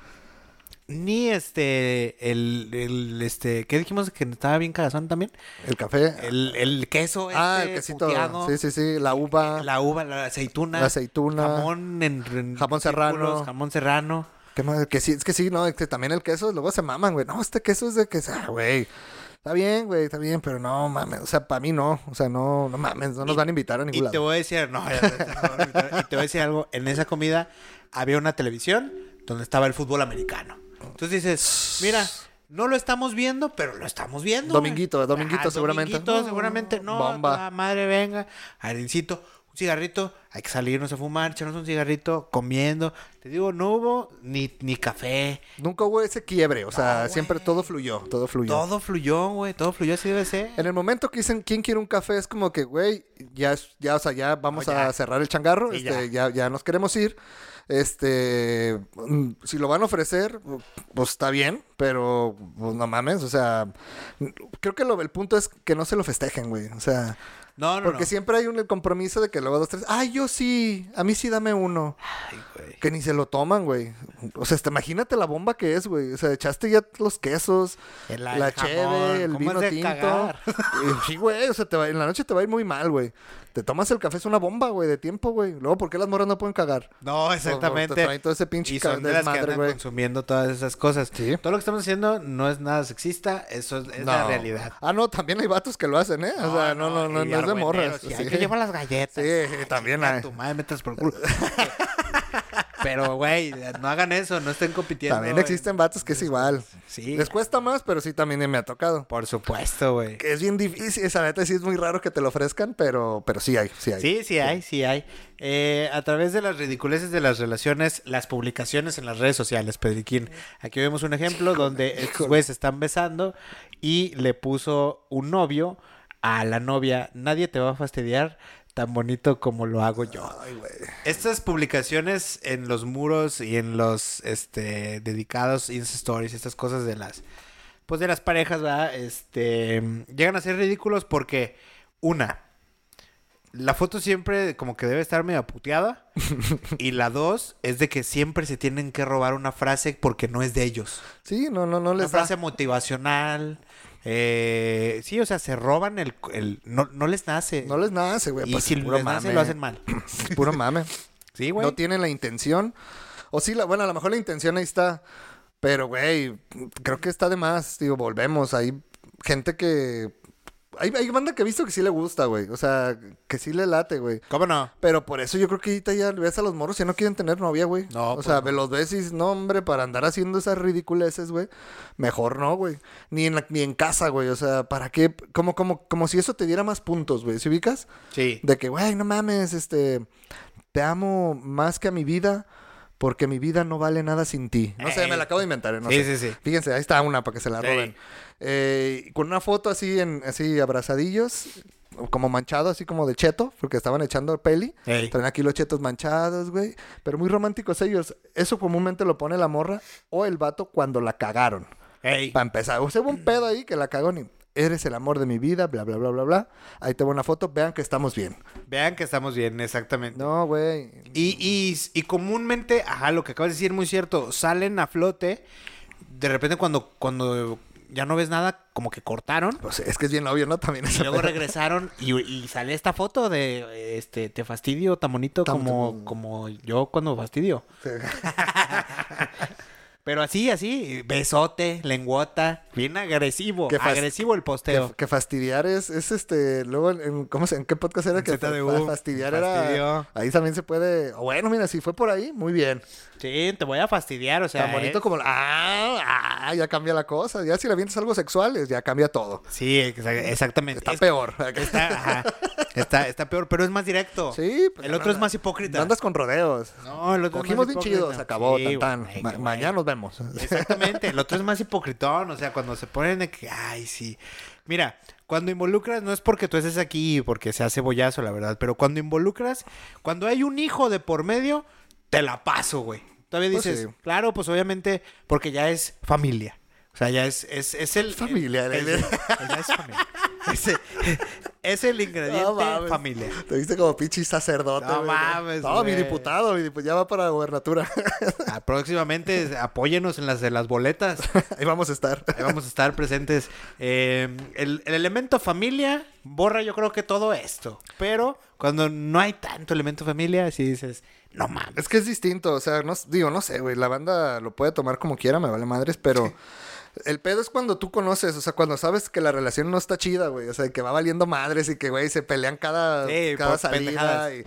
Ni este, el, el, este, ¿qué dijimos que estaba bien cagazón también? El café. El, el queso, ah, este, el quesito. puteado, Sí, sí, sí. La uva. la uva, la aceituna, La aceituna. jamón en, en Jamón serrano. círculos, jamón serrano. ¿Qué más? Que sí, es que sí, no, es que también el queso, luego se maman, güey. No, este queso es de que, ah, güey. Está bien, güey, está bien, pero no mames. O sea, para mí no. O sea, no, no mames, no nos Y- van a invitar a ningún Y te lado. voy a decir, no, ya, ya, ya, y te voy a decir algo, en esa comida había una televisión donde estaba el fútbol americano. Entonces Entonces dices, mira, no lo estamos viendo, pero lo estamos viendo. Dominguito, güey. dominguito Ah, seguramente. Dominguito, No, seguramente. No, bomba. la madre, venga. Arincito, un cigarrito. Hay que salirnos a fumar, echarnos un cigarrito, comiendo. Te digo, no hubo ni, ni café. Nunca hubo ese quiebre, o sea, No, siempre güey. todo fluyó, todo fluyó. Todo fluyó, güey. Todo fluyó, así debe ser. En el momento que dicen quién quiere un café, es como que, güey, ya, es- ya, o sea, ya vamos No, ya. a cerrar el changarro, Sí, este, ya. ya, nos queremos ir. Este, mm, si lo van a ofrecer, pues está bien, pero pues, no mames, o sea, creo que lo, el punto es que no se lo festejen, güey, o sea, No, no, porque no. siempre hay un el compromiso de que luego dos, tres, ay, yo sí, a mí sí dame uno. Ay, güey. Que ni se lo toman, güey. O sea, hasta imagínate la bomba que es, güey. O sea, echaste ya los quesos, El- la el jamón, cheve, el ¿cómo vino has de tinto. cagar? Eh, Sí, güey. O sea, te va- en la noche te va a ir muy mal, güey. Te tomas el café, es una bomba, güey, de tiempo, güey. Luego, ¿por qué las morras no pueden cagar? No, exactamente. Te traen todo ese pinche Y son ca- de las que desmadre, andan güey. consumiendo todas esas cosas. Sí. Todo lo que estamos haciendo no es nada sexista, eso es, es la No. realidad. Ah, no, también hay vatos que lo hacen, ¿eh? O sea, no, no, no, y no es de argüenderos, morras. sí, Sí. Hay que llevar las galletas. Sí, Ay, también chinga hay. tu madre, metas por culo. Pero, güey, no hagan eso, no estén compitiendo. También existen vatos que es igual. Sí, Les cuesta más, pero sí también me ha tocado. por supuesto, güey. Que es bien difícil, esa neta sí es muy raro que te lo ofrezcan, pero, pero sí hay, sí hay. Sí, sí hay, sí hay. Eh, a través de las ridiculeces de las relaciones, las publicaciones en las redes sociales, Pedriquín. Aquí vemos un ejemplo donde estos güeyes se están besando y le puso un novio a la novia, nadie te va a fastidiar tan bonito como lo hago yo. Ay, güey. Estas publicaciones en los muros y en los este dedicados Insta Stories, estas cosas de las pues de las parejas, ¿verdad? Este llegan a ser ridículos porque una, la foto siempre como que debe estar medio puteada y la dos es de que siempre se tienen que robar una frase porque no es de ellos. Sí, no, no, no Una les da. frase motivacional. Eh, sí, o sea, se roban el, el no, no les nace. No les nace, güey. y Pues si es puro les nace mame. lo hacen mal. Es puro mame. Sí, güey. No tienen la intención. O sí, la, bueno, a lo mejor la intención ahí está. Pero, güey, creo que está de más. Digo, volvemos. Hay gente que... Hay, hay banda que he visto que sí le gusta, güey. O sea, que sí le late, güey. ¿Cómo no? Pero por eso yo creo que ahorita ya ves a los morros y no quieren tener novia, güey. No, O pues sea, no. los ves y dices, no, hombre, para andar haciendo esas ridiculeces, güey. Mejor no, güey. Ni en la- ni en casa, güey. O sea, ¿para qué? Como, como, como si eso te diera más puntos, güey. ¿Sí ubicas? Sí. De que, güey, no mames, este... Te amo más que a mi vida porque mi vida no vale nada sin ti. No sé, Ey. me la acabo de inventar, ¿eh? No Sí, sé. sí, sí. Fíjense, ahí está una para que se la Sí. roben. Eh, con una foto así, en, así abrazadillos, como manchado, así como de cheto, porque estaban echando peli. Ey. Traen aquí los chetos manchados, güey. Pero muy románticos ellos. Eso comúnmente lo pone la morra o el vato cuando la cagaron. Ey. Para empezar. O sea, hubo un pedo ahí que la cagó ni... Eres el amor de mi vida, bla, bla, bla, bla, bla. Ahí te voy una foto. Vean que estamos bien. Vean que estamos bien, exactamente. No, güey. Y, y, y comúnmente, ajá, lo que acabas de decir es muy cierto, salen a flote, de repente cuando, cuando ya no ves nada, como que cortaron, Pues es que es bien obvio, ¿no? También y ese luego pedo. regresaron y, y sale esta foto de, este, te fastidio tan bonito Tan- como, como yo cuando fastidio. Pero así, así, besote, lenguota, bien agresivo, Que fas- agresivo el posteo. Que, que fastidiar es, es este, luego, en, ¿cómo se, ¿en qué podcast era? En Que Z D U, fa- fastidiar fastidió. era, ahí también se puede, bueno, mira, si fue por ahí, muy bien. Sí, te voy a fastidiar, o sea, Tan bonito es- como, ah, ah, ya cambia la cosa, ya si le avientas algo sexual, es- ya cambia todo. Sí, exa- exactamente. Está Es- peor. Está, ajá, está, está peor, pero es más directo. Sí. pues, El no otro es andas- más hipócrita. No andas con rodeos. No, el otro es Cogimos más bien hipócrita. chido, se acabó, Sí, tan, tan. güey, Ma- güey. mañana nos vemos. Exactamente, el otro es más hipocritón, o sea, cuando se ponen de que, ay, sí. Mira, cuando involucras, no es porque tú estés aquí, porque sea cebollazo, la verdad, pero cuando involucras, cuando hay un hijo de por medio, te la paso, güey. Todavía Pues dices, sí. claro, pues obviamente, porque ya es familia. O sea, ya es, es, es el... Familia, el- el- el- ya es familia. Es, el- es el ingrediente No mames. familia. Te viste como pinche sacerdote. No güey. mames, No, mi güey. diputado, mi dip- ya va para la gobernatura. Ah, próximamente apóyenos en las de las boletas. Ahí vamos a estar. Ahí vamos a estar presentes. Eh, el, el elemento familia borra yo creo que todo esto. Pero cuando no hay tanto elemento familia, si dices, no mames. Es que es distinto, o sea, no, digo, no sé, güey, la banda lo puede tomar como quiera, me vale madres, pero el pedo es cuando tú conoces, o sea, cuando sabes que la relación no está chida, güey, o sea, que va valiendo madres y que, güey, se pelean cada, Sí, cada por salida pendejadas. y,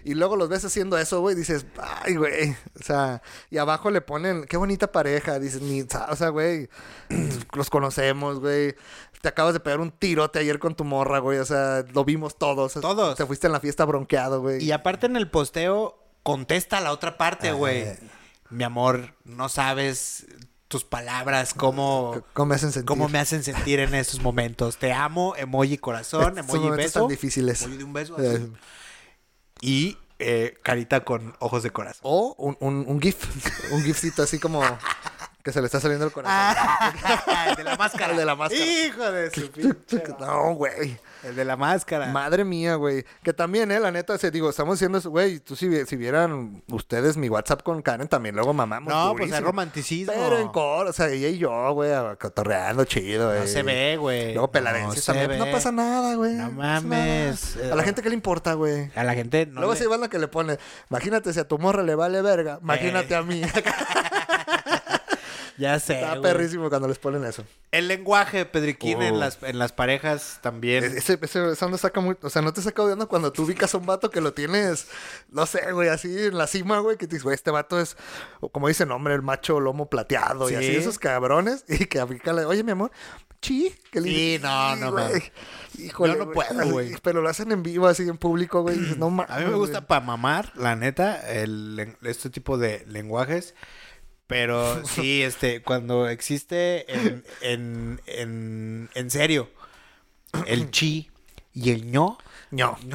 Y luego los ves haciendo eso, güey. Dices, ay, güey. O sea, y abajo le ponen, qué bonita pareja. Dices, ni, o sea, güey, los conocemos, güey. Te acabas de pegar un tirote ayer con tu morra, güey. O sea, lo vimos todos. Todos. Te fuiste en la fiesta bronqueado, güey. Y aparte en el posteo, contesta la otra parte, güey. Mi amor, no sabes tus palabras, cómo, ¿Cómo me hacen sentir? cómo me hacen sentir en estos momentos. Te amo, emoji corazón, Estos emoji momentos beso. tan difíciles. Emoji de un beso. Eh. Así. Y eh, carita con ojos de corazón. O un, un, un gif. Un gifcito así como que se le está saliendo el corazón. Ah, el de la máscara. El de la máscara. Hijo de su pinche. No, güey. El de la máscara. Madre mía, güey. Que también, eh, la neta, se digo, estamos haciendo eso, güey. Tú si, vi- si vieran ustedes mi WhatsApp con Karen, también luego mamamos. No, pues durísimo. es romanticismo. Pero en coro, o sea, ella y yo, güey, cotorreando chido, güey. No se ve, güey. Luego peladenses No se también. No ve. pasa nada, güey. No pasa mames. nada. A la gente, ¿qué le importa, güey? A la gente no Luego le- se va la que le pone, imagínate si a tu morra le vale verga, imagínate Eh. a mí. Ya sé, Está güey. perrísimo cuando les ponen eso. El lenguaje, Pedriquín, Oh. en, las, en las parejas también. Ese, ese, eso no saca muy... O sea, no te saca odiando cuando tú ubicas a un vato que lo tienes, no sé, güey, así en la cima, güey, que te dices, güey, este vato es, o como dicen, hombre, el macho lomo plateado y Sí. así, esos cabrones, y que aplica la, oye, mi amor, chi, que le Sí, dices, no, no, güey. man. Híjole, Yo no puedo, así, güey. Pero lo hacen en vivo, así en público, güey, y dices, no mames. A mí me gusta para mamar, la neta, el, len- este tipo de lenguajes. Pero sí, este, cuando existe en, en, en, en serio el chi y el ño, No. no,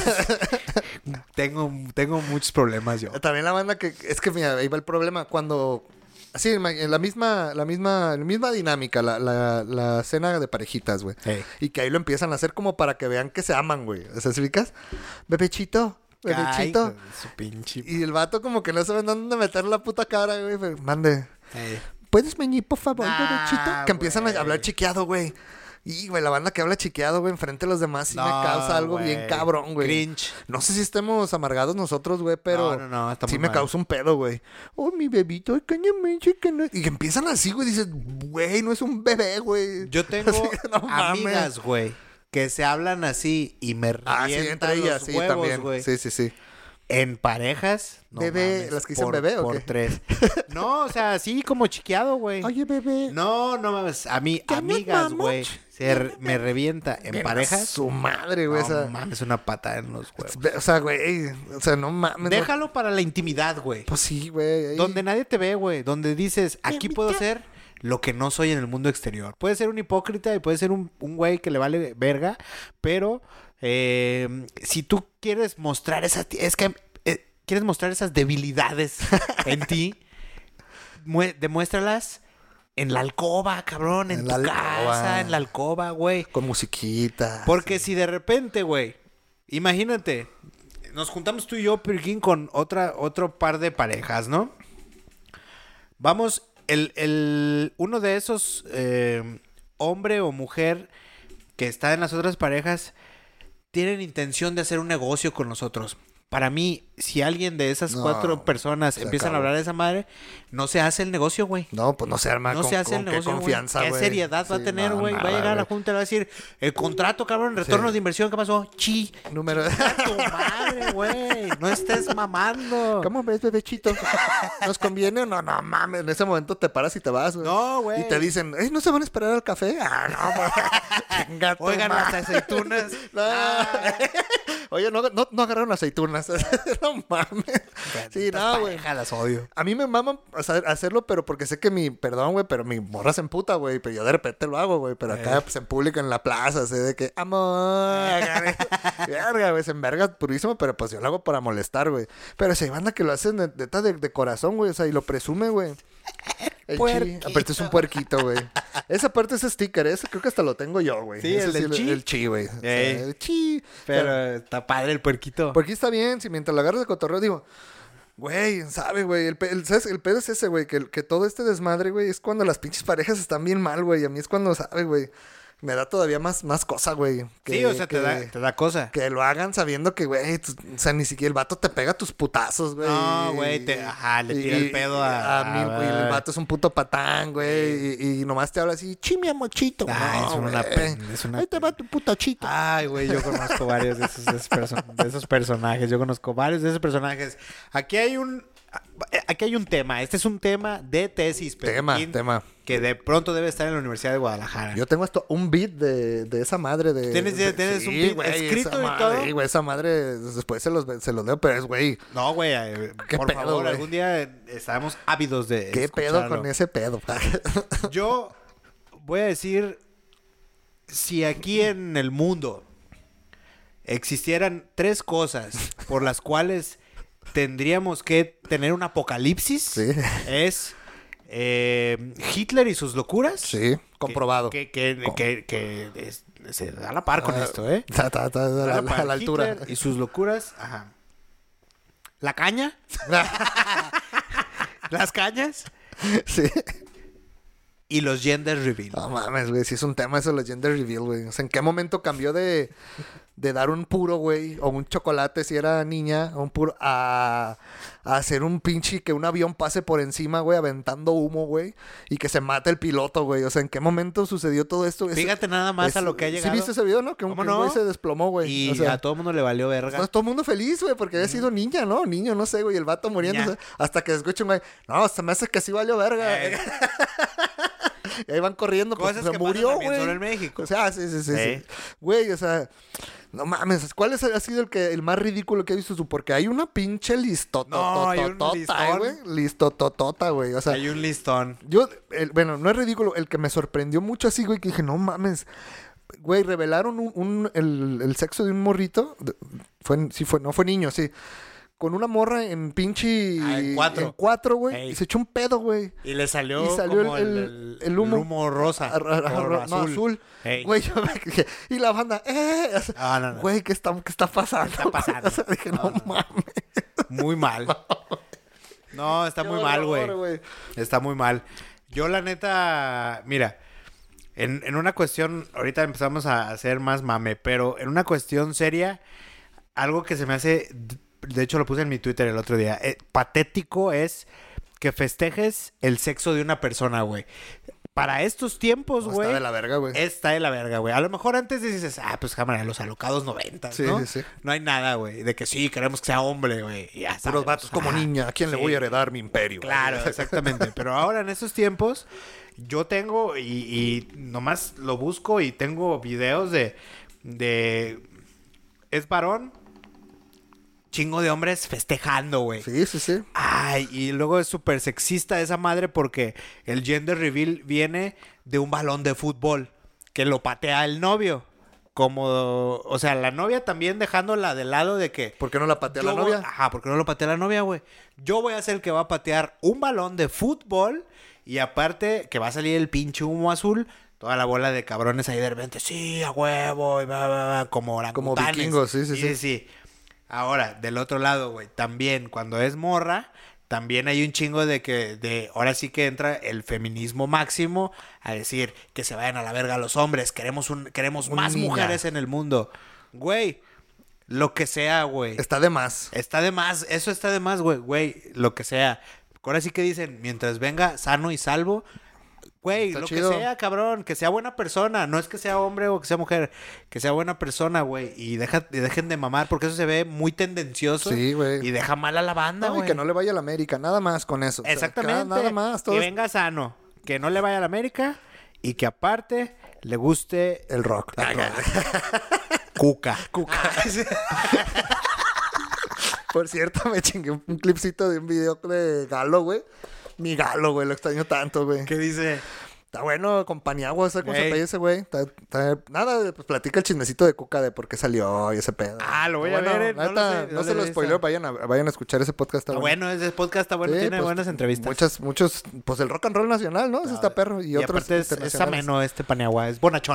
tengo, tengo muchos problemas yo. También la banda que es que mira, ahí va el problema cuando así en ma- en la misma la misma la misma dinámica la, la, la cena de parejitas, güey. Ey. Y que ahí lo empiezan a hacer como para que vean que se aman, güey. ¿Se explicas? Bebechito, Ay, bebechito. hijo de su pinche- Y el vato como que no sabe dónde meter la puta cara, güey. Pero, mande. Ey. ¿Puedes venir, por favor, Nah, bebechito? Que empiezan güey. a hablar chiqueado, güey. Y, güey, la banda que habla chiqueado, güey, enfrente de los demás sí me No, causa algo güey. bien cabrón, güey. Cringe. No sé si estemos amargados nosotros, güey, pero No, no, no, está sí muy me mal. causa un pedo, güey. Oh, mi bebito, cáñame, chica. Y que empiezan así, güey, dices, güey, no es un bebé, güey. Yo tengo Así que no mames. amigas, güey, que se hablan así y me Ah, sí, revientan entre ellas, los sí, huevos, también. güey. Sí, sí, sí. En parejas. no Bebé, mames, ¿las que dicen por- bebé o por qué? tres. No, o sea, así como chiqueado, güey. Oye, bebé. No, no mames. A mí, Ya no amigas, mamamos. güey. Se re- me revienta en Ven a parejas. Su madre, güey. No o sea, mames, una patada en los huevos. o sea, güey. O sea, no mames. no- Déjalo para la intimidad, güey. Pues sí, güey. ahí. Donde nadie te ve, güey. Donde dices, aquí mi puedo ca- ser lo que no soy en el mundo exterior. Puede ser un hipócrita y puede ser un, un güey que le vale verga, pero eh, si tú quieres mostrar esa... Es que eh, quieres mostrar esas debilidades en ti, mue- demuéstralas en la alcoba, cabrón, en, En tu la alcoba. casa, en la alcoba, güey. Con musiquita. Porque si de repente, güey, imagínate, nos juntamos tú y yo, Pirquín, con otra, otro par de parejas, ¿no? Vamos, el, el, uno de esos eh, hombre o mujer que está en las otras parejas tienen intención de hacer un negocio con nosotros. Para mí, si alguien de esas No, cuatro personas se empiezan acabó. a hablar de esa madre, no se hace el negocio, güey. No, pues no se arma No con, se hace con el qué negocio, güey. confianza, ¿Qué güey. seriedad va a Sí, tener, no, güey? va a nada, llegar a la güey. junta y le va a decir, el contrato, cabrón, retornos Sí. de inversión, ¿qué pasó? Chi. Número... Tu madre, güey. No estés mamando. ¿Cómo ves, bebechito? ¿Nos conviene o no? No mames, en ese momento te paras y te vas, güey. No, güey. Y te dicen, "Ey, ¿no se van a esperar al café? Ah, no, güey. Chinga tu Oigan, las madre. aceitunas. No. Oye, no, no, no agarraron aceitunas. No mames. Sí, Estas no, güey. parejas las odio. A mí me mama hacer- hacerlo, pero porque sé que mi, perdón, güey, pero mi morra se emputa, güey. Pero yo de repente lo hago, güey. Pero acá, Eh. pues en público, en la plaza, sé de que, amor. Verga, güey, se enverga purísimo, pero pues yo lo hago para molestar, güey. Pero si hay banda que lo hacen de, de, de, de corazón, güey, o sea, y lo presume, güey. El chi, Puerquito. aparte es un puerquito, güey. Esa parte es sticker, ese creo que hasta lo tengo yo, güey. Sí, Ese el del chi. El chi, güey. O sea, Ey. el chi. Pero O sea, está padre el puerquito. porque está bien, si mientras lo agarras de cotorreo, digo, güey, ¿sabe, güey? El, pe- el, ¿sabes? El pedo es ese, güey, que, que todo este desmadre, güey, es cuando las pinches parejas están bien mal, güey. A mí es cuando, ¿sabe, güey? me da todavía más, más cosa, güey. Que, sí, o sea, que, te da, te da cosa. Que lo hagan sabiendo que, güey, tu, o sea, ni siquiera el vato te pega tus putazos, güey. No, güey, te, ajá, le tira y, el pedo a... a mí, güey, el vato es un puto patán, güey. Y, y nomás te habla así, chimia mochito. Ay, no, es una güey. pen- es una Ahí te va tu putachito. Ay, güey, yo conozco varios de esos, de esos perso- de esos personajes. Yo conozco varios de esos personajes. Aquí hay un... Aquí hay un tema. Este es un tema de tesis. Tema, Peluquín, tema. que de pronto debe estar en la Universidad de Guadalajara. Yo tengo esto, un beat de, de esa madre de... ¿Tienes- de- tienes un beat escrito esa y madre, todo? Sí, güey, esa madre, después se los, se los leo, pero es, güey, No, güey, eh, ¿Qué por pedo, favor, güey? algún día estábamos ávidos de ¿qué pedo escucharlo. con ese pedo? Yo voy a decir, si aquí en el mundo existieran tres cosas por las cuales tendríamos que tener un apocalipsis, Sí. es eh, Hitler y sus locuras. Sí, comprobado. Que, que, Com- que, que es- se da la par con Ah, esto, ¿eh? Ta, ta, ta, a la, Da la par. a la altura. Hitler y sus locuras, ajá. La caña, las cañas Sí. y los gender reveal. No mames, güey, si es un tema eso, los gender reveal, güey. O sea, ¿en qué momento cambió de, de dar un puro, güey, o un chocolate si era niña, o un puro, a, a hacer un pinche que un avión pase por encima, güey, aventando humo, güey, y que se mate el piloto, güey? O sea, ¿en qué momento sucedió todo esto? Es- Fíjate nada más es- a lo que ha llegado. ¿Sí viste ese video, no? Que un, ¿Cómo que un no? güey se desplomó, güey. Y O sea, a todo el mundo le valió verga. pues, todo el mundo feliz, güey, porque había sido niña, ¿no? Niño, no sé, güey, el vato muriéndose. Niña. Hasta que escucha un güey, no, se me hace que sí valió verga. Eh, Y ahí van corriendo, pues Cosas se que murió, pasan también güey. solo en México. O sea, sí, sí, sí, Eh. sí. Güey, o sea, no mames, ¿cuál es, ha sido el que el más ridículo que has visto tú? Porque hay una pinche No, hay un listotototota, listón. güey. Listototota, güey. O sea, Hay un listón. yo, el- bueno, no es ridículo, el que me sorprendió mucho así, güey, que dije, no mames. Güey, revelaron un, un- el, el sexo de un morrito. de- Fue, sí fue, no fue niño, sí. Con una morra en pinche... Ah, en cuatro. En cuatro, güey. Ey. Y se echó un pedo, güey. Y le salió, Y salió como el- el, el- el- el humo. el humo rosa. Ar- ar- ar- o no, azul. Ey. Güey, yo me dije, y la banda, ¡eh! O sea, Ah, no, no. güey, ¿qué está, ¿qué está pasando? ¿Qué está pasando? O sea, dije, no, No, no. mames. Muy mal. No, está Qué muy mal, horror, güey. Está muy mal. Yo, la neta, mira, en, en una cuestión, ahorita empezamos a hacer más mame, pero en una cuestión seria, algo que se me hace, de hecho lo puse en mi Twitter el otro día, eh, patético es que festejes el sexo de una persona, güey. Para estos tiempos, No, güey. está de la verga, güey. Está de la verga, güey. A lo mejor antes dices, ah, pues cámara, los alocados noventas, Sí, ¿no? sí, sí. No hay nada, güey. De que sí, queremos que sea hombre, güey. Y ya Puros sabemos. vatos como Ah, niña. ¿A quién le sí. voy a heredar mi imperio? Claro, exactamente. Pero ahora en estos tiempos, yo tengo y, y nomás lo busco y tengo videos de, de... Es varón, chingo de hombres festejando, güey. Sí, sí, sí. Ay, y luego es súper sexista esa madre porque el gender reveal viene de un balón de fútbol que lo patea el novio. Como, o sea, la novia también dejándola de lado de que... ¿Por qué no la patea yo la voy- novia? Ajá, porque no lo patea la novia, güey. Yo voy a ser el que va a patear un balón de fútbol y aparte que va a salir el pinche humo azul, toda la bola de cabrones ahí de repente, sí, a huevo, y va, va, va, como Como orangutanes. vikingos, sí, sí, sí. sí, sí. Ahora, del otro lado, güey, también cuando es morra, también hay un chingo de que, de, ahora sí que entra el feminismo máximo a decir que se vayan a la verga los hombres, queremos un, queremos Una más niña. mujeres en el mundo. Güey, lo que sea, güey. Está de más. Está de más, eso está de más, güey, güey, lo que sea. Ahora sí que dicen, mientras venga sano y salvo, güey, Está lo chido. que sea, cabrón, que sea buena persona, no es que sea hombre o que sea mujer, que sea buena persona, güey, y, deja, y dejen de mamar, porque eso se ve muy tendencioso Sí, güey. y deja mal a la banda, No, y güey. que no le vaya a la América. Nada más con eso. O sea, Exactamente, nada más. Todo que es- venga sano, que no le vaya a la América y que aparte le guste El rock. el rock. Cuca. Cuca. Ah, sí. Por cierto, me chingué un un clipcito de un video de Galo, güey. Mi Galo, güey. Lo extraño tanto, güey. ¿Qué dice? Está bueno, con Paniagua, ¿sabes cómo se Ey. apellida ese güey? Está- está- Nada, pues platica el chismecito de Cuca de por qué salió y ese pedo. Ah, lo voy Está a ver, eh, la no lo neta, sé, no, no se lo lo he spoileo, visto. vayan a, vayan a escuchar ese podcast. Está Está bueno, ese podcast está bueno, Sí, tiene pues, buenas entrevistas. Muchas, muchos, pues el rock and roll nacional, ¿no? Ese está perro. Y, Y otros aparte es, es internacionales. ameno este Paniagua, es bonachón.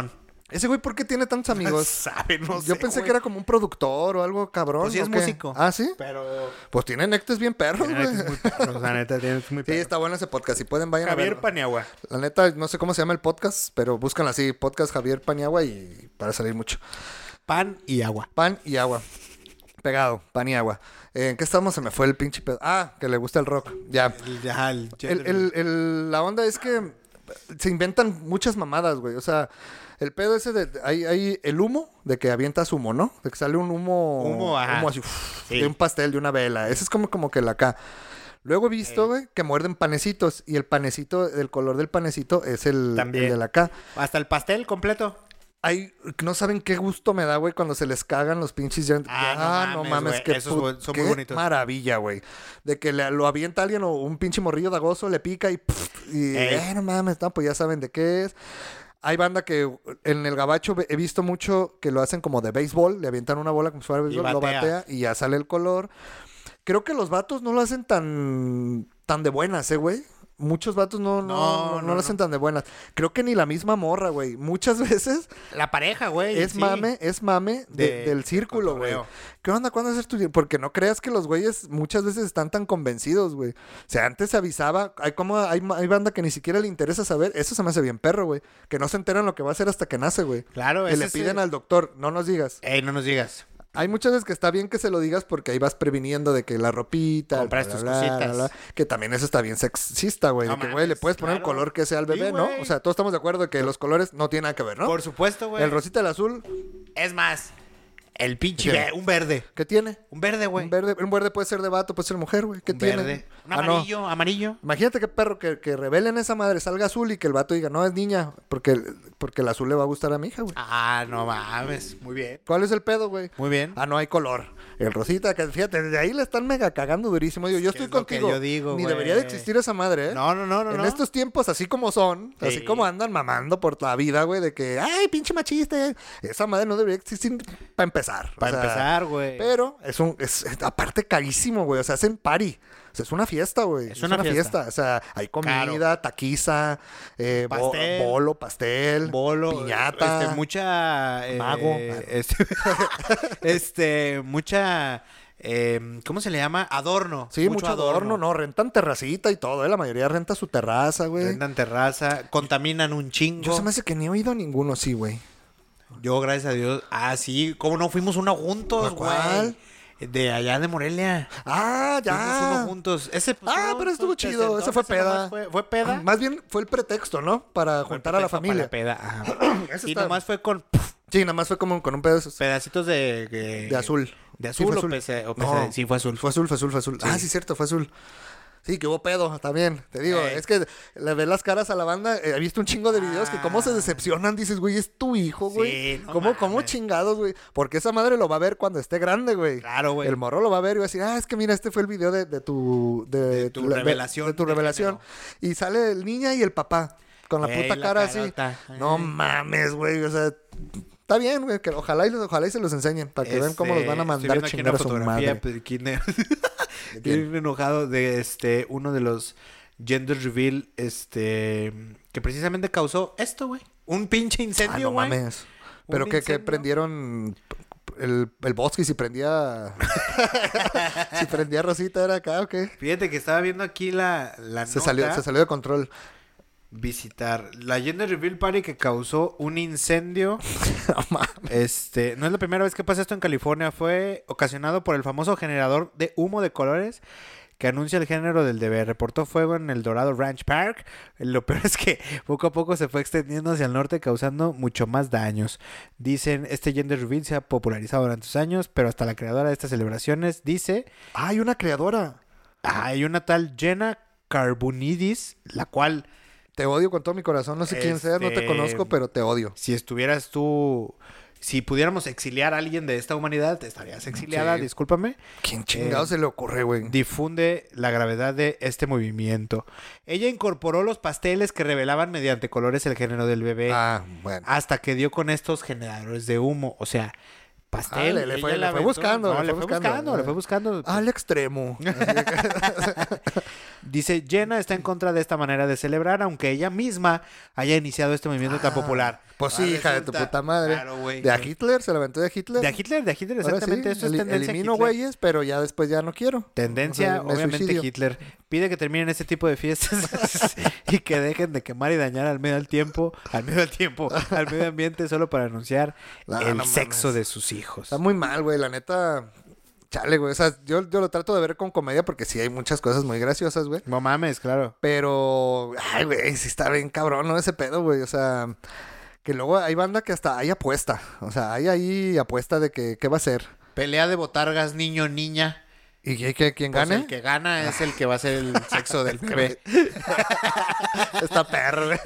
Ese güey, ¿por qué tiene tantos amigos? Sabe, no Yo sé, pensé güey. que era como un productor o algo cabrón. Pues sí ¿o es qué? músico. ¿Ah, sí? Pero... Pues tiene nectes bien perros, La güey. neta es muy perro, la neta es muy Sí, perro. está bueno ese podcast. Si pueden, vayan a Javier verlo. Paniagua. La neta, no sé cómo se llama el podcast, pero búscanlo así. Podcast Javier Paniagua y para salir mucho. Pan y agua. Pan y agua. Pegado, pan y agua. Eh, ¿En qué estamos? Se me fue el pinche pedo. Ah, que le gusta el rock. Ya. El, ya, el, El, el- el- la onda es que se inventan muchas mamadas, güey. O sea, el pedo ese de... Hay, hay el humo, de que avientas humo, ¿no? De que sale un humo... Humo, ajá. humo así, uf, Sí. de un pastel, de una vela. Ese es como, como que la acá. Luego he visto, güey, que muerden panecitos. Y el panecito, el color del panecito es el, También. el de la acá. Hasta el pastel completo. Hay, no saben qué gusto me da, güey, cuando se les cagan los pinches. ya- Ah, no mames, güey. qué Esos put- güey, son muy qué bonitos. maravilla, güey. De que le- lo avienta alguien o un pinche morrillo dagoso, le pica y... pff, y Ey. eh, no mames, no, pues ya saben de qué es. Hay banda que en el gabacho ve- he visto mucho que lo hacen como de béisbol, le avientan una bola como si fuera de Y béisbol, lo batea. batea y ya sale el color. Creo que los vatos no lo hacen tan, tan de buenas, ¿eh, güey? Muchos vatos no, no, No, no, no no, lo hacen no. tan de buenas. Creo que ni la misma morra, güey. Muchas veces La pareja, güey. es sí. mame, es mame de- De- del círculo, güey. cotorreo. ¿Qué onda? ¿Cuándo es tu... Porque no creas que los güeyes muchas veces están tan convencidos, güey. O sea, antes se avisaba, hay como hay, hay banda que ni siquiera le interesa saber. Eso se me hace bien perro, güey. Que no se enteran lo que va a hacer hasta que nace, güey. Claro, Que ese le es piden el- al doctor, no nos digas. Ey, no nos digas. Hay muchas veces que está bien que se lo digas porque ahí vas previniendo de que la ropita, Compras bla, tus bla, bla, cositas. bla, bla, que también eso está bien sexista, güey. No de que, güey, le mames, puedes poner claro. el color que sea al Sí, bebé, ¿no? güey. O sea, todos estamos de acuerdo de que los colores no tienen nada que ver, ¿no? Por supuesto, güey. El rosita y el azul, Es más, el pinche... ¿Qué? ve- Un verde. ¿qué tiene? Un verde, güey. Un verde, un verde puede ser de vato, puede ser mujer, güey. ¿Qué Un tiene? verde. Un Ah, no. amarillo, amarillo. Imagínate qué perro que, que revelen esa madre, salga azul y que el vato diga, no, es niña, porque, porque el azul le va a gustar a mi hija, güey. Ah, no mames. Muy bien. ¿Cuál es el pedo, güey? Muy bien. Ah, no hay color. El rosita, que fíjate, desde ahí le están mega cagando durísimo. Digo, yo ¿Qué estoy es lo que contigo. yo digo, Ni güey? debería de existir esa madre, ¿eh? No, no, no, no. En no. estos tiempos, así como son, así Sí. como andan mamando por la vida, güey, de que, ay, pinche machista. Esa madre no debería existir para empezar. O Para sea, empezar, güey. Pero es un, es, es aparte carísimo, güey. O sea, hacen party. O sea, es una fiesta, güey. Es una fiesta. O sea, hay comida, Caro. taquiza, eh, bo- Pastel. bolo, pastel, Bolo, piñata. este, mucha eh, Mago. Este, este, mucha eh, ¿cómo se le llama? Adorno. Sí, mucho, adorno. No, rentan terracita y todo, ¿eh? La mayoría renta su terraza, güey. Rentan terraza, contaminan un chingo. Yo se me hace que ni he oído ninguno, sí, güey. Yo, gracias a Dios. Ah, sí, ¿cómo no? Fuimos uno juntos, ¿A cuál? güey. De allá de Morelia. Ah, Fuimos uno ya. juntos. Ese, pues, Ah, no, pero estuvo pues, chido. desde Ese fue entonces nomás peda. Fue, fue peda. Más bien fue el pretexto, ¿no? Para Fue juntar a la pretexto familia. para la peda. Ajá. Ese Y está- nomás fue con puf, Sí, nada más fue como con un pedo de esos. pedacitos de... De, De azul. De Sí, azul, fue o azul. pese- o No. pese- Sí, fue azul. Fue azul, fue azul, fue azul. Ah, sí, cierto, fue azul. Sí, que hubo pedo también. Te digo, Ey. es que le ves las caras a la banda. eh, He visto un chingo de videos que cómo se Ah. decepcionan. Dices, güey, es tu hijo, güey. Sí, no ¿Cómo, ¿Cómo mames. chingados, güey? Porque esa madre lo va a ver cuando esté grande, güey. Claro, güey. El morro lo va a ver y va a decir, ah, es que mira, este fue el video de, de tu... De, De tu la- revelación De tu de revelación. Y sale el niña y el papá. Con la Ey, puta la cara así. carota. No Ey. mabien, güey. O sea, está bien, güey. Que ojalá, y, ojalá y se los enseñen. Para que vean cómo los van a Este, mandar estoy a viendo aquí chingar a su una fotografía, madre. pues, ¿quién es? ¿De quién? Bien enojado de este uno de los gender reveal este que precisamente causó esto, güey. Un pinche Ah, incendio, no güey. mames. Pero Un que, que incendio. prendieron el, el bosque y si prendía... si prendía Rosita era acá o qué. Fíjate que estaba viendo aquí la, la Se nota. salió, se salió de control. Visitar la Gender Reveal Party que causó un incendio. No mames. Este, no es la primera vez que pasa esto en California. Fue ocasionado por el famoso generador de humo de colores que anuncia el género del deber. Reportó fuego en el Dorado Ranch Park. Lo peor es que poco a poco se fue extendiendo hacia el norte, causando mucho más daños. Dicen, este Gender Reveal se ha popularizado durante los años, pero hasta la creadora de estas celebraciones dice, Ah, hay una creadora. "Ah, hay una tal Jenna Carbonidis, la cual... Te odio con todo mi corazón. No sé quién seas, no te Este, conozco, pero te odio. Si estuvieras tú, si pudiéramos exiliar a alguien de esta humanidad, te estarías exiliada, Sí. discúlpame. ¿Quién chingado eh, se le ocurre, güey? Difunde la gravedad de este movimiento. Ella incorporó los pasteles que revelaban mediante colores el género del bebé Ah, bueno. hasta que dio con estos generadores de humo. O sea, pastel. Ah, le- le ella fue- le la fue aventó. buscando, No, le le fue fue buscando. buscando, le fue buscando. Al extremo. dice, Jenna está en contra de esta manera de celebrar, aunque ella misma haya iniciado este movimiento tan popular. Pues sí, Ahora hija de tu resulta- puta madre. Claro, güey. ¿De a Hitler? ¿Se la aventó de Hitler? De a Hitler, de a Hitler, Ahora exactamente. sí, Esto es eli- tendencia elimino Hitler. güeyes, pero ya después ya no quiero. Tendencia, O sea, me obviamente, suicidio. Hitler. Pide que terminen este tipo de fiestas y que dejen de quemar y dañar al medio tiempo, al medio tiempo, al medio ambiente solo para anunciar No, el no sexo mames. de sus hijos. Está muy mal, güey. La neta... Chale, güey. O sea, yo, yo lo trato de ver con comedia porque sí hay muchas cosas muy graciosas, güey. No mames, claro. Pero... Ay, güey, sí está bien cabrón, ¿no? Ese pedo, güey. O sea... Que luego hay banda que hasta hay apuesta. O sea, hay ahí apuesta de que qué va a ser. Pelea de botargas niño-niña. ¿Y que, que- quién Pues gane? el que gana es el que va a ser el sexo del bebé. Está perro, güey.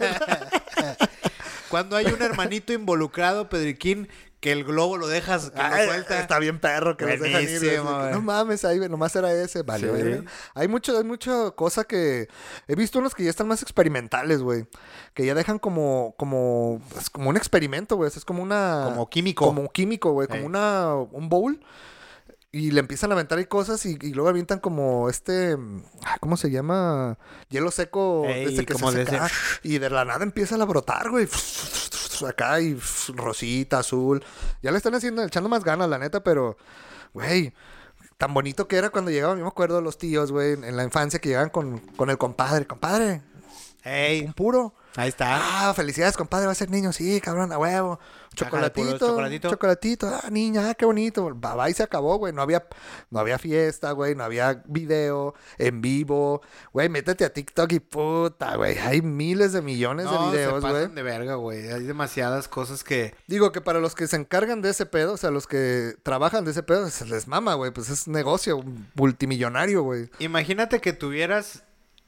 Cuando hay un hermanito involucrado, Pedriquín, que el globo lo dejas, que lo Ay, suelta. está bien perro que los dejan ir. güey. Buenísimo, güey. No mames, ahí nomás era ese. Vale, Sí. güey. Hay mucho, hay mucha cosa que... He visto unos que ya están más experimentales, güey. Que ya dejan como... Como... Es como un experimento, güey. Es como una... Como químico. Como químico, güey. Como Ey. una... Un bowl. Y le empiezan a aventar ahí cosas y, y luego avientan como este... ah, ¿Cómo se llama? Hielo seco. Ey, este que como se de hace ese- acá, y de la nada empieza a brotar, güey. Acá y rosita, azul. Ya le están haciendo, echando más ganas, la neta, pero... Güey, tan bonito que era cuando llegaban, yo me acuerdo los tíos, güey, en la infancia que llegaban con, con el compadre. Compadre, Ey, un puro. ahí está. Ah, felicidades, compadre, va a ser niño. Sí, cabrón, a huevo. Caja de puros, Chocolatito, chocolatito. chocolatito. Ah, niña, ah, qué bonito. Bye, se acabó, güey. No había, no había fiesta, güey. No había video en vivo. Güey, métete a TikTok y puta, güey. Hay miles de millones No, de videos, se güey. pasan de verga, güey. Hay demasiadas cosas que... Digo que para los que se encargan de ese pedo, o sea, los que trabajan de ese pedo, se les mama, güey. Pues es negocio multimillonario, güey. Imagínate que tuvieras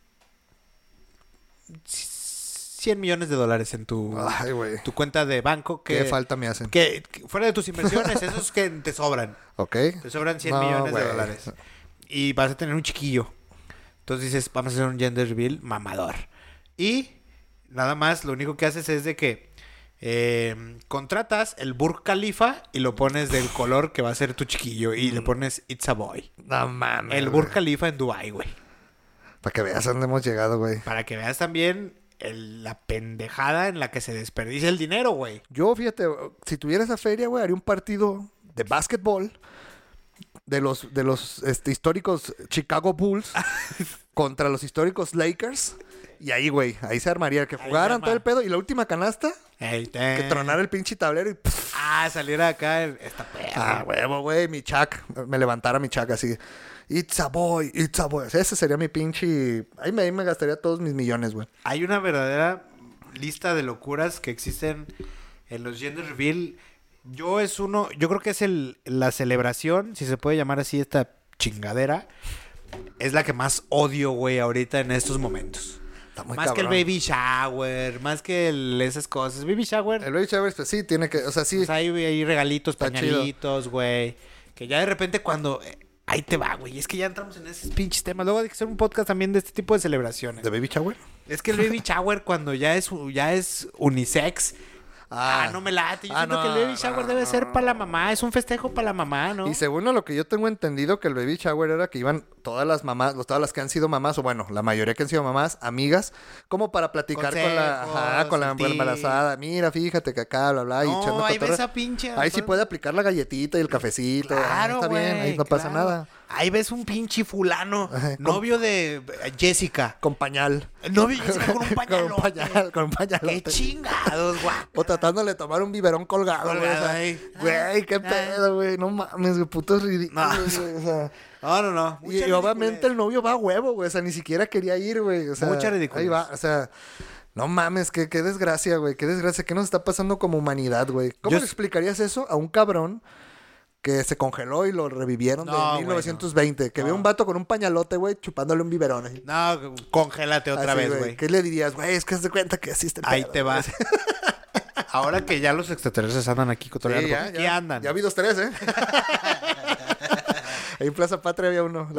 cien millones de dólares en tu, Ay, güey. tu cuenta de banco que, Qué falta me hacen. que, que fuera de tus inversiones, esos que te sobran. ¿Ok? Te sobran cien No, millones güey. de dólares. Y vas a tener un chiquillo. Entonces dices, vamos a hacer un gender reveal mamador. Y nada más, lo único que haces es de que eh, contratas el Burj Khalifa y lo pones del color que va a ser tu chiquillo. Y le pones It's a Boy. No mames. El güey. Burj Khalifa en Dubai, güey. Para que veas a dónde hemos llegado, güey. Para que veas también el- la pendejada en la que se desperdicia el dinero, güey. Yo, fíjate, si tuviera esa feria, güey, haría un partido de básquetbol de los, de los este, históricos Chicago Bulls contra los históricos Lakers. Y ahí, güey, ahí se armaría. Que Ahí se jugaran arma. todo el pedo. Y la última canasta, Ey, que te- tronara el pinche tablero y... pff, Ah, saliera acá el- esta perra. ah, huevo, güey, mi chac. Me levantara mi chac así. It's a boy, it's a boy. O sea, ese sería mi pinche... Ahí me, ahí me gastaría todos mis millones, güey. Hay una verdadera lista de locuras que existen en los gender reveal. Yo es uno, yo creo que es el, la celebración, si se puede llamar así esta chingadera, es la que más odio, güey, ahorita en estos momentos. Está muy Más que el cabrón. baby shower, más que el- esas cosas. Baby shower, El baby shower, pues sí, tiene que... O sea, sí... pues hay, hay regalitos, Está pañalitos, güey. Que ya de repente cuando... eh, ahí te va, güey. Es que ya entramos en esos pinches temas. Luego hay que hacer un podcast también de este tipo de celebraciones. ¿De baby shower? Es que el baby shower cuando ya es, ya es unisex... Ah, Ah. no me late. Yo Ah, siento no, que el baby no, shower no, debe no, ser no. para la mamá. Es un festejo para la mamá, ¿no? Y según a lo que yo tengo entendido, que el baby shower era que iban todas las mamás, los- todas las que han sido mamás, o bueno, la mayoría que han sido mamás, amigas, como para platicar con la, Consejos, ajá, con la el tip. embarazada. Mira, fíjate que acá, bla, bla, y echando No, ahí cotorreo. ves a pinche... Ahí sí puede aplicar la galletita y el cafecito. ahí Claro, está bien, ahí güey, no pasa claro. nada. Ahí ves un pinche fulano, Ajá, con- novio de eh, Jessica. Con pañal. Novio de Jessica con un con pañalote. un pañal, con un Qué pañalote. chingados, guau. O tratándole de tomar un biberón colgado, güey. Colgado o sea, ahí. Güey, qué Ah. pedo, güey. No mames, güey, putos ridículos, No. güey. O sea... No, no, no. Y, y obviamente el novio va a huevo, güey. O sea, ni siquiera quería ir, güey. O sea, Mucha ridiculez. ahí va. O sea, no mames, qué, qué desgracia, güey. Qué desgracia. ¿Qué nos está pasando como humanidad, güey? ¿Cómo Yo le s- explicarías eso a un cabrón que se congeló y lo revivieron No, de güey, mil novecientos veinte? Que no. ve un vato con un pañalote, güey, chupándole un biberón. Así. No, congélate otra Así, vez, güey. ¿Qué le dirías, güey? Es que se cuenta que así está el Ahí pedo, te güey. va. Ahora que ya los extraterrestres andan aquí cotorreando, Sí, ¿por ya, qué ya. andan? Ya vi dos, tres, ¿eh? Ahí en Plaza Patria había uno.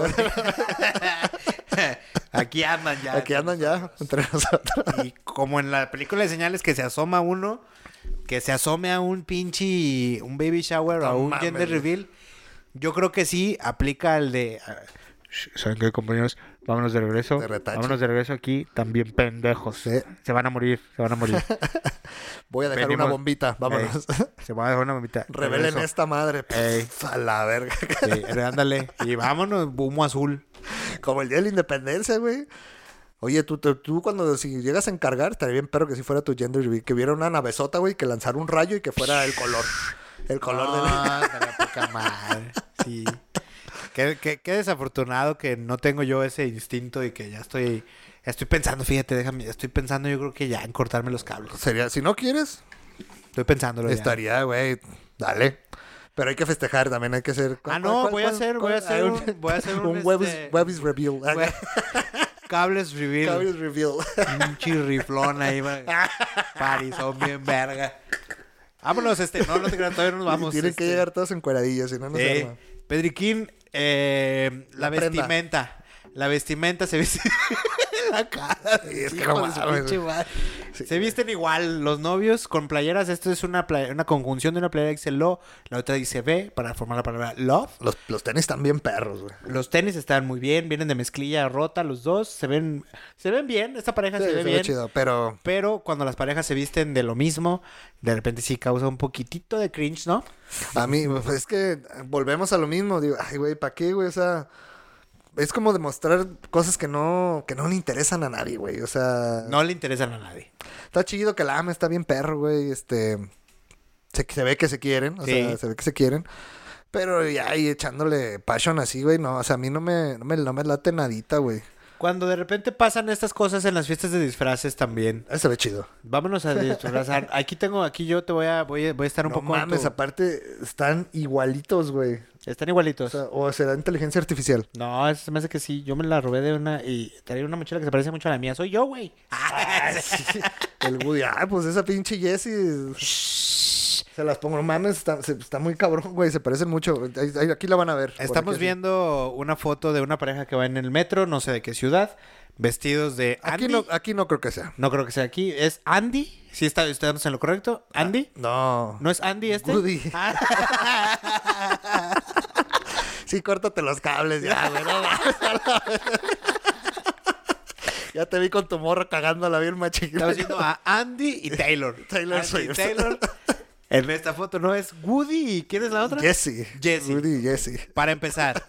Aquí andan ya. Aquí andan ya, entre nosotros. Y como en la película de señales que se asoma uno, que se asome a un pinche, un baby shower o a No un mames, gender güey. reveal, yo creo que sí aplica el de... ah, ¿Saben qué, compañeros? Vámonos de regreso. De retache. Vámonos de regreso aquí. También pendejos. Sí. Se van a morir, se van a morir. Voy a dejar Venimos. una bombita. Vámonos. Ey, se van a dejar una bombita. Revelen Regreso. esta madre. Ey. Pff, a la verga. Sí, ándale. Y vámonos, humo azul. Como el día de la independencia, güey. Oye, tú, tú, tú cuando si llegas a encargar, estaría bien perro que si fuera tu gender reveal, que hubiera una navezota, güey, que lanzara un rayo y que fuera el color. El color de la... No, estaría poca madre. Sí. Qué, qué, qué desafortunado que no tengo yo ese instinto y que ya estoy... ya estoy pensando, fíjate, déjame... Estoy pensando yo creo que ya en cortarme los cables. Sería, si no quieres, Estoy pensándolo ya. estaría, güey, dale. Pero hay que festejar también, hay que hacer... Ah, no, voy a hacer, voy a hacer un... Voy a hacer un... Un webis, este, webis reveal. we- Cables reveal. Cables reveal. Un chirriflón ahí. Parizón bien verga. Vámonos, este. No, no te creas, todavía no nos vamos. Tienen este. que llegar todos en cueradillas, si no, no se Eh, arma. Pedriquín, eh, la, La prenda. vestimenta. La vestimenta se viste la cara. Sí, es que hijo no de su mames, pinche güey. madre. Sí. Se visten igual los novios con playeras. Esto es una, play- una conjunción de una playera que dice lo, la otra dice ve para formar la palabra love. Los, los tenis están bien perros, güey. Los tenis están muy bien, vienen de mezclilla rota los dos, se ven se ven bien, esta pareja Sí, se ve se ve bien. chido, pero... Pero cuando las parejas se visten de lo mismo, de repente sí causa un poquitito de cringe, ¿no? A mí, pues, es que volvemos a lo mismo. Digo, ay, güey, ¿para qué, güey? O sea, es como demostrar cosas que no, que no le interesan a nadie, güey. O sea, No le interesan a nadie. está chido que la ama, está bien perro, güey. Este, se, se ve que se quieren, o Sí. sea, se ve que se quieren. Pero ya, y echándole passion así, güey, no, o sea, a mí no me, no me, no me late nadita, güey. Cuando de repente pasan estas cosas en las fiestas de disfraces también. Eso se ve chido. Vámonos a disfrazar. Aquí tengo, aquí yo te voy a, voy a, voy a estar un No poco... en mames, tu- aparte, están igualitos, güey. Están O, igualitos. sea, o será inteligencia artificial. No, eso se me hace que sí. Yo me la robé de una y traía una mochila que se parece mucho a la mía. Soy yo, güey. El Woody, ah, pues esa pinche Jessie. Se las pongo, no mames, está, se- está muy cabrón, güey, se parecen mucho. Ahí- ahí- Aquí la van a ver. por Estamos aquí. viendo una foto de una pareja que va en el metro, no sé de qué ciudad, vestidos de Andy. Aquí no, aquí no creo que sea. No creo que sea aquí. ¿Es Andy? ¿Sí está, estamos en lo correcto? ¿Andy? No. ¿No es Andy este? Woody. Ah. Sí, córtate los cables ya, güey. No mames. Ya te vi con tu morra cagándola bien machín. Estamos viendo a Andy y Taylor. Taylor Andy y Swift. Taylor. En esta foto no es Woody. ¿Y quién es la otra? Jessie. Jessie. Woody y Jessie. Para empezar,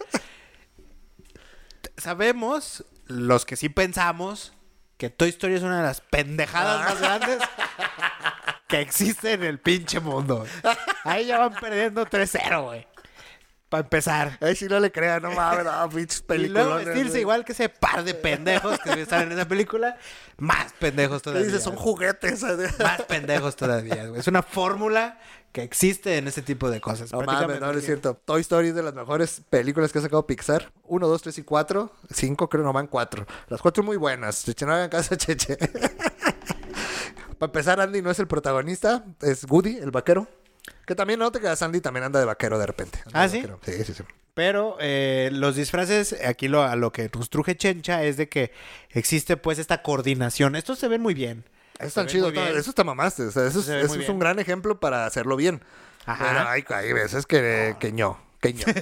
sabemos, los que sí pensamos, que Toy Story es una de las pendejadas más grandes que existe en el pinche mundo. Ahí ya van perdiendo tres cero, güey. Para empezar. Ay, si no le crean, no mames, no, pinches Y luego peliculones. vestirse güey. igual que ese par de pendejos que están en esa película, más pendejos ¿Qué todavía. dices? Son güey. juguetes. Más pendejos todavía, güey. Es una fórmula que existe en ese tipo de cosas. No mames, Prácticamente no, no es que- cierto. Toy Story es de las mejores películas que ha sacado Pixar. Uno, dos, tres y cuatro. Cinco, creo, no van cuatro. Las cuatro muy buenas. Cheche, no hagan caso, Cheche. Para empezar, Andy no es el protagonista. Es Woody, el vaquero. Que también no te quedas, Andy también anda de vaquero de repente. Anda ¿Ah, de sí? vaquero. Sí, sí, sí. Pero eh, los disfraces, aquí lo, a lo que nos truje Chencha es de que existe pues esta coordinación. Estos se ven muy bien. Eso es Se tan ven chido. muy bien. no, eso está mamaste. O sea, eso es, Se ve eso muy es bien. un gran ejemplo para hacerlo bien. Ajá. Pero hay, hay veces que, que ño. Que ño.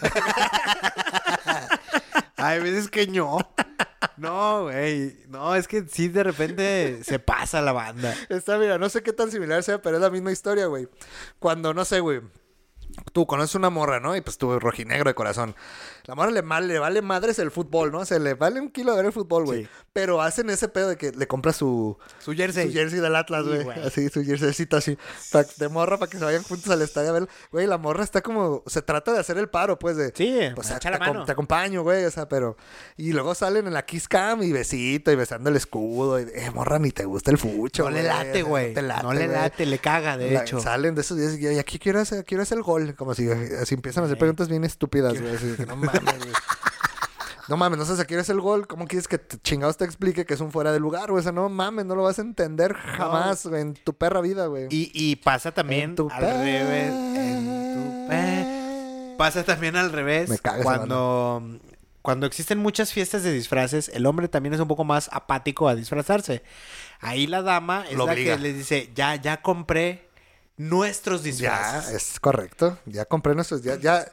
Hay veces que no. No, güey. No, es que sí, de repente se pasa la banda. Está, mira, no sé qué tan similar sea, pero es la misma historia, güey. Cuando, no sé, güey. Tú conoces una morra, ¿no? Y pues tú, rojinegro de corazón. La morra le, mal, le vale madres el fútbol, ¿no? Se le vale un kilo de ver el fútbol, güey. Sí. Pero hacen ese pedo de que le compra su, Su jersey. su jersey del Atlas, Sí, güey. güey. Así, su jerseycito así. pa- de morra para que se vayan juntos al estadio a ver. Güey, la morra está como... Se trata de hacer el paro, pues, de... Sí, Pues echa te, la acom- mano. te acompaño, güey, o sea, pero... Y luego salen en la Kiss Cam y besito y besando el escudo. Y, eh, morra, ni te gusta el fucho, No le güey, late, o sea, güey. No te late, No le güey. late, le caga, de La- hecho. Salen de esos días y, y aquí quiero hacer, quiero hacer el gol. Como si así empiezan a hacer Eh. preguntas bien estúpidas, güey. Así de que no mames, güey. No mames, no sé si quieres el gol. ¿Cómo quieres que te, chingados te explique que es un fuera de lugar, güey? O sea, no mames, no lo vas a entender jamás, güey, en tu perra vida, güey. Y, y pasa también En tu al pe- revés. En tu pe- Pasa también al revés. Me caga esa cuando, cuando existen muchas fiestas de disfraces, el hombre también es un poco más apático a disfrazarse. Ahí la dama es Lo la obliga. que le dice, ya, ya compré nuestros Ya, disfraces. es correcto. Ya compré nuestros... Ya, ya...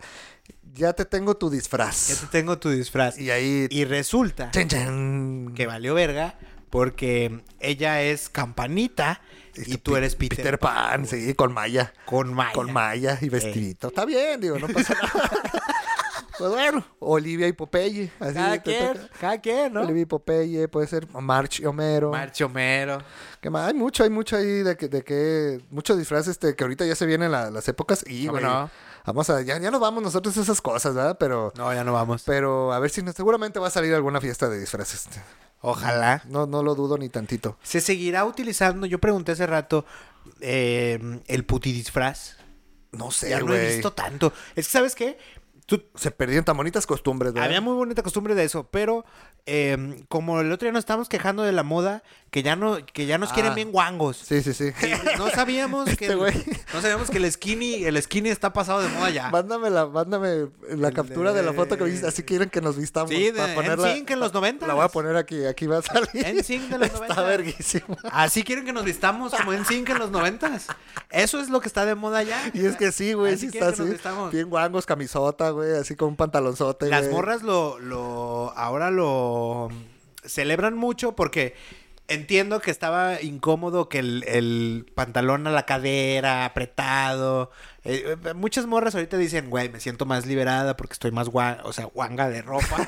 ya te tengo tu Ya disfraz. te tengo tu disfraz. Y ahí... Y resulta Chan, chan. que valió verga porque ella es Campanita y tú eres Peter, Peter Pan, sí, con Maya. Con Maya. Con Maya y vestidito. Está bien, digo, no pasa nada. Pues bueno, Olivia y Popeye. Así Cada te quien, toca. cada quien, ¿no? Olivia y Popeye, puede ser March y Homero. March Homero. ¿Qué más? Hay mucho, hay mucho ahí de que, de que muchos disfraces este, que ahorita ya se vienen la- las épocas y ¿Cómo güey, no? vamos a, ya, ya nos vamos nosotros a esas cosas, ¿verdad? Pero, No, ya no vamos. pero a ver si no- seguramente va a salir alguna fiesta de disfraces. Ojalá. No, no lo dudo ni tantito. Se seguirá utilizando, yo pregunté hace rato, eh, el puti disfraz. No sé, Ya no he güey. visto tanto. Es que, ¿sabes qué? Tú, Se perdieron tan bonitas costumbres, ¿verdad? había muy bonita costumbre de eso, pero eh, como el otro día nos estábamos quejando de la moda, que ya no, que ya nos quieren Ah. bien guangos. Sí, sí, sí. Que no sabíamos que Este el, güey. no sabíamos que el skinny, el skinny está pasado de moda ya. Mándame la, mándame la El captura de... de- la foto que viste. Así quieren que nos vistamos. Sí, para de ponerla- N Sync en los noventas. La voy a poner aquí. Aquí va a salir. N Sync de los Está noventas. verguísimo. Así quieren que nos vistamos como N Sync en los noventas. Eso es lo que está de moda ya. Y es que sí, güey, Así sí quieren está que nos así. vistamos. Bien guangos, camisota, güey, así con un pantalonzote, Las güey. morras lo, lo, ahora lo celebran mucho porque entiendo que estaba incómodo que el, el pantalón a la cadera, apretado. Eh, eh, muchas morras ahorita dicen, güey, me siento más liberada porque estoy más guanga, o sea, guanga de ropa.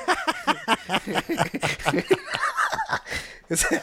O sea,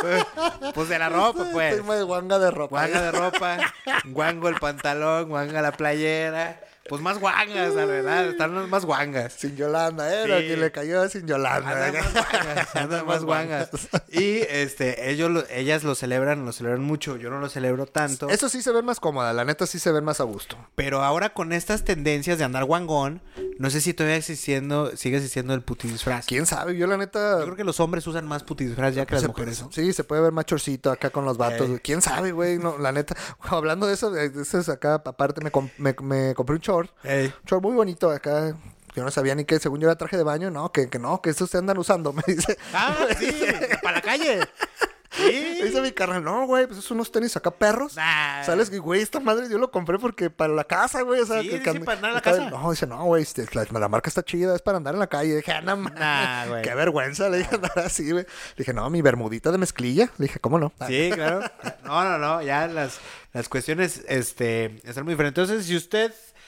pues de la ropa, pues. Estoy más guanga de ropa. Guanga de ropa, guango el pantalón, guanga la playera. Pues más guangas, la verdad, están las más guangas. Sin Yolanda, ¿eh? Lo Sí. que le cayó sin Yolanda. Andan más guangas, andan más guangas. Y este, ellos lo- ellas lo celebran, lo celebran mucho. Yo no lo celebro tanto. Eso sí se ven más cómoda, la neta sí se ven más a gusto. Pero ahora con estas tendencias de andar guangón, no sé si todavía existiendo, sigue existiendo el puti disfraz. ¿Quién sabe? Yo la neta... Yo creo que los hombres usan más puti disfraz ya que las se- mujeres, ¿no? Sí, se puede ver más chorcito acá con los vatos. Ey. ¿Quién sabe, güey? No, la neta. Hablando de eso, de de eso es acá, aparte me, com- me, me compré un short. Ey. Un short muy bonito acá. Yo no sabía ni que, según yo era traje de baño. No, que, que no, que eso se andan usando, me dice. Ah, sí, para la calle. Me Sí. dice mi carnal, no, güey, pues son unos tenis acá perros. Nah. ¿Sabes? Que, güey, esta madre yo lo compré porque para la casa, güey. O sea, Sí, que, sí, que sí, ande- para andar en la acá- casa. No, dice, no, güey, este, la, la marca está chida, es para andar en la calle. Dije, ah, no, mames, Nah, güey. qué vergüenza, le dije andar así, güey. Le dije, no, mi bermudita de mezclilla. Le dije, ¿cómo no? Sí, claro. No, no, no. Ya las, las cuestiones este, están muy diferentes. Entonces, si usted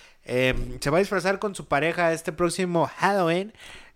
eh, se va a disfrazar con su pareja este próximo Halloween,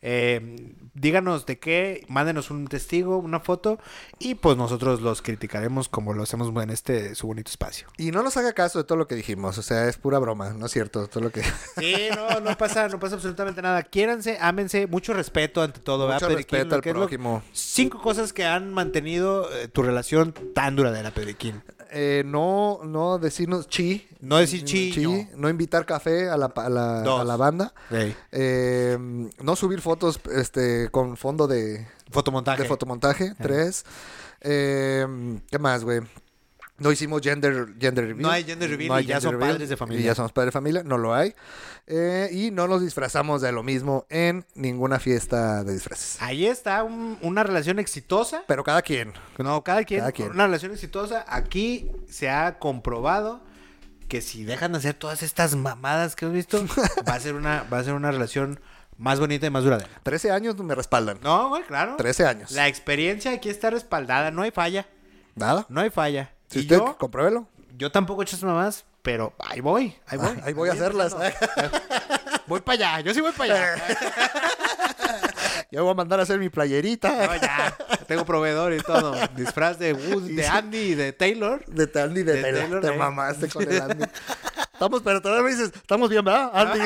eh, díganos de qué, mándenos un testigo, una foto, y pues nosotros los criticaremos como lo hacemos en este su bonito espacio. Y no nos haga caso de todo lo que dijimos, o sea, es pura broma, no es cierto, todo lo que... Sí, no, no pasa, no pasa absolutamente nada. Quiéranse, ámense, mucho respeto ante todo, Mucho ¿verdad, Pedriquín? respeto Lo al que es lo- prójimo. Cinco cosas que han mantenido eh, tu relación tan duradera, Pedriquín. Eh, no, no decirnos chi. No decir chi, no. invitar café a la, a la, Dos. a la banda. Ey. Eh, no subir fotos este, con fondo de, Fotomontaje. de fotomontaje. Tres. Eh, ¿Qué más, güey? No hicimos gender, gender reveal. No hay gender reveal y ya gender son reveal. padres de familia. Y ya somos padres de familia, no lo hay. Eh, y no nos disfrazamos de lo mismo en ninguna fiesta de disfraces. Ahí está un- una relación exitosa. Pero cada quien. No, cada quien, Cada quien. Una relación exitosa. Aquí se ha comprobado que si dejan de hacer todas estas mamadas que hemos visto, va a ser una, va a ser una relación más bonita y más duradera. trece años me respaldan. No, güey, claro. trece años. La experiencia aquí está respaldada. No hay falla. Nada. No hay falla. Si y usted, yo, compruébelo. yo tampoco he hecho esas mamadas, pero ahí voy. Ahí voy. Ahí voy a hacerlas. Voy para allá. Yo sí voy para allá. Yo voy a mandar a hacer mi playerita. No, ya. Tengo proveedor y todo. Disfraz de Wood, de Andy y de Taylor. De Andy de, De Taylor. Taylor, Te eh. mamaste con el Andy. Estamos, pero todavía me dices, estamos bien, ¿verdad, Andy?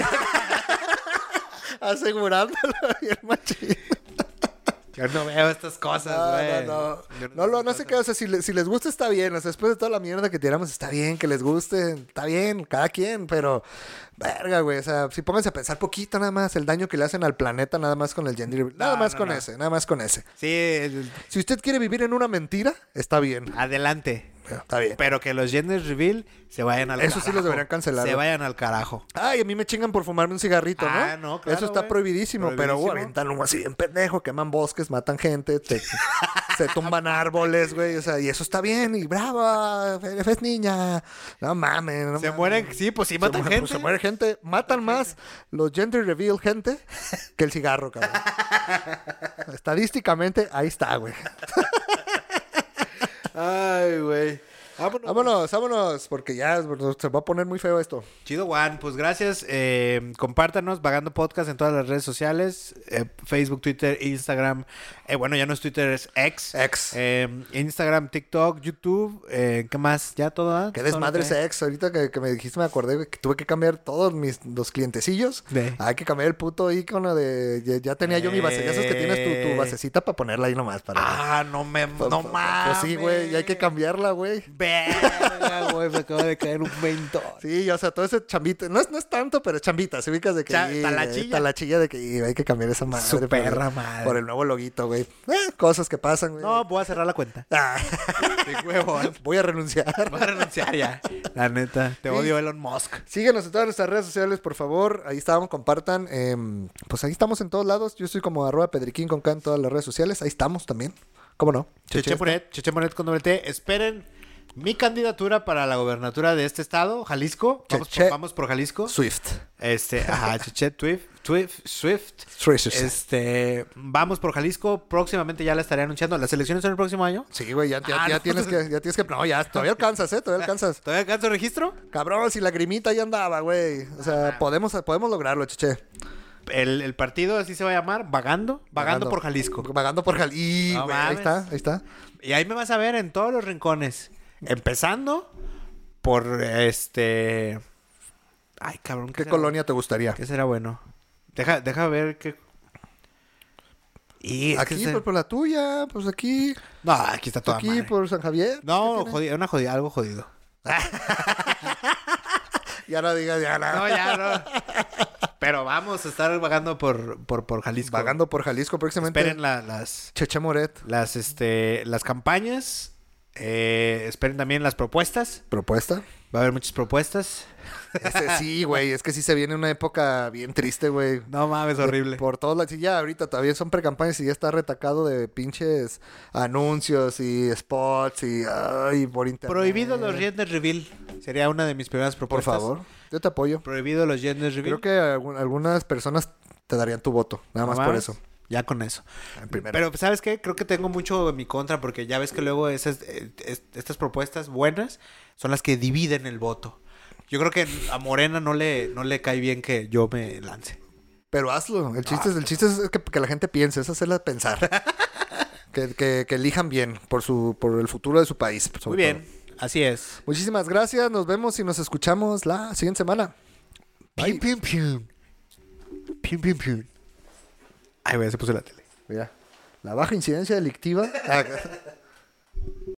Asegurándolo bien machín. Yo no veo estas cosas, No, güey. no, no. Yo No, no, no sé sé qué, o sea, si, le- si les gusta está bien, o sea, después de toda la mierda que tiramos está bien, que les guste, está bien, cada quien, pero, verga, güey, o sea, si pónganse a pensar poquito nada más, el daño que le hacen al planeta nada más con el gender, reveal. nada No, más no, con no. ese, nada más con ese. Sí, el- Si usted quiere vivir en una mentira, está bien. adelante. Está bien. Pero que los gender reveal se vayan al Eso carajo. sí los deberían cancelar. Se vayan al carajo. Ay, a mí me chingan por fumarme un cigarrito, ¿no? Ah, no, claro, Eso está güey. prohibidísimo, pero Prohibidísimo. güey, aventan uno así bien pendejo, queman bosques, matan gente, te- se tumban árboles, güey, o sea, y eso está bien, y bravo, eres niña. No mames, no Se mames. mueren, sí, pues sí, Se matan mu- gente. pues se muere gente, matan más los gender reveal gente que el cigarro, cabrón. Estadísticamente, ahí está, güey. Ay, güey. Vámonos. Vámonos, vámonos, porque ya se va a poner muy feo esto. Chido, Juan. Pues gracias. Eh, compártanos, Vagando Podcast en todas las redes sociales. eh, Facebook, Twitter, Instagram. Eh, bueno, ya no es Twitter, es X. Ex. Eh, Instagram, TikTok, YouTube. Eh, ¿Qué más? ¿Ya todo? ah? Qué Todo lo desmadre que- ese ex. Ahorita que, que me dijiste, me acordé güey, que tuve que cambiar todos mis los clientecillos. De- Hay que cambiar el puto icono de. Ya, ya tenía yo mi base. Ya sabes que tienes tu, tu Eh. basecita para ponerla ahí nomás. Para, Ah, no me... pa- no pa- mames. Pues sí, güey. Ya hay que cambiarla, güey. Verga, güey. Me acaba de caer un vento. Sí, o sea, todo ese chambita. No es, no es tanto, pero es chambita. Se ubicas de que. Cha- y, talachilla. eh, talachilla de que y hay que cambiar esa madre. Su por- perra madre. Por el nuevo loguito, güey. Eh, cosas que pasan, güey. No, voy a cerrar la cuenta. Ah, De huevo. voy a renunciar. Voy a renunciar ya. La neta. Te Sí. odio, Elon Musk. Síguenos en todas nuestras redes sociales, por favor. Ahí estamos, compartan. Eh, pues ahí estamos en todos lados. Yo soy como arroba pedriquín con K en todas las redes sociales. Ahí estamos también. ¿Cómo no? Cheche Moret, Cheche Moret con doble T. Esperen mi candidatura para la gobernatura de este estado, Jalisco. Vamos, Cheche. por, vamos por Jalisco. Swift. Este, ajá, Cheche Twift, Twift, Swift. Swift. Este, vamos por Jalisco. Próximamente ya la estaré anunciando. ¿Las elecciones son el próximo año? Sí, güey, ya, ya, Ah, ya no. tienes que, ya tienes que. No, ya, todavía alcanzas, ¿eh? Todavía alcanzas. ¿Todavía alcanzo registro? Cabrón, si la grimita ya andaba, güey. O sea, podemos, podemos lograrlo, cheche. El, el partido así se va a llamar, Vagando. Vagando, por Jalisco. Vagando por Jalisco. Y, No güey, ahí mames. está, ahí está. Y ahí me vas a ver en todos los rincones. Empezando por este. Ay, cabrón. ¿Qué será? colonia te gustaría? ¿Qué será bueno? Deja, deja ver qué. Y es que Aquí, se- por, por la tuya, pues aquí. No, aquí está todo. Aquí, por San Javier. No, ¿Qué tiene? jodido, una jodida, algo jodido. Ya no digas, ya no. No, ya no. Pero vamos a estar vagando por, por, por Jalisco. Vagando por Jalisco próximamente. Esperen la- las, Cheche Moret. las, este, las campañas. Eh, esperen también las propuestas. Propuesta. Va a haber muchas propuestas. Ese sí, güey. Es que sí se viene una época bien triste, güey. No mames, horrible. Por todos lados. Sí, ya ahorita todavía son precampañas y ya está retacado de pinches anuncios y spots y ay, por internet. Prohibido los gender reveal. Sería una de mis primeras Por propuestas. favor, yo te apoyo. Prohibido los gender reveal. Creo que algún- algunas personas te darían tu voto, nada más ¿No por mames? eso. Ya con eso. En primera. Pero, ¿sabes qué? Creo que tengo mucho en mi contra porque ya ves que luego esas, eh, es- estas propuestas buenas son las que dividen el voto. Yo creo que a Morena no le, no le cae bien que yo me lance. Pero hazlo. El chiste, es, el chiste es que, que la gente piense, es hacerla pensar. que, que- que elijan bien por su por el futuro de su país. sobre Muy bien, todo. así es. Muchísimas gracias. Nos vemos y nos escuchamos la siguiente semana. Bye. Pium, pium, pium. Pium, pium, pium. Ay, güey, se puso la tele. Mira, la baja incidencia delictiva. Ah,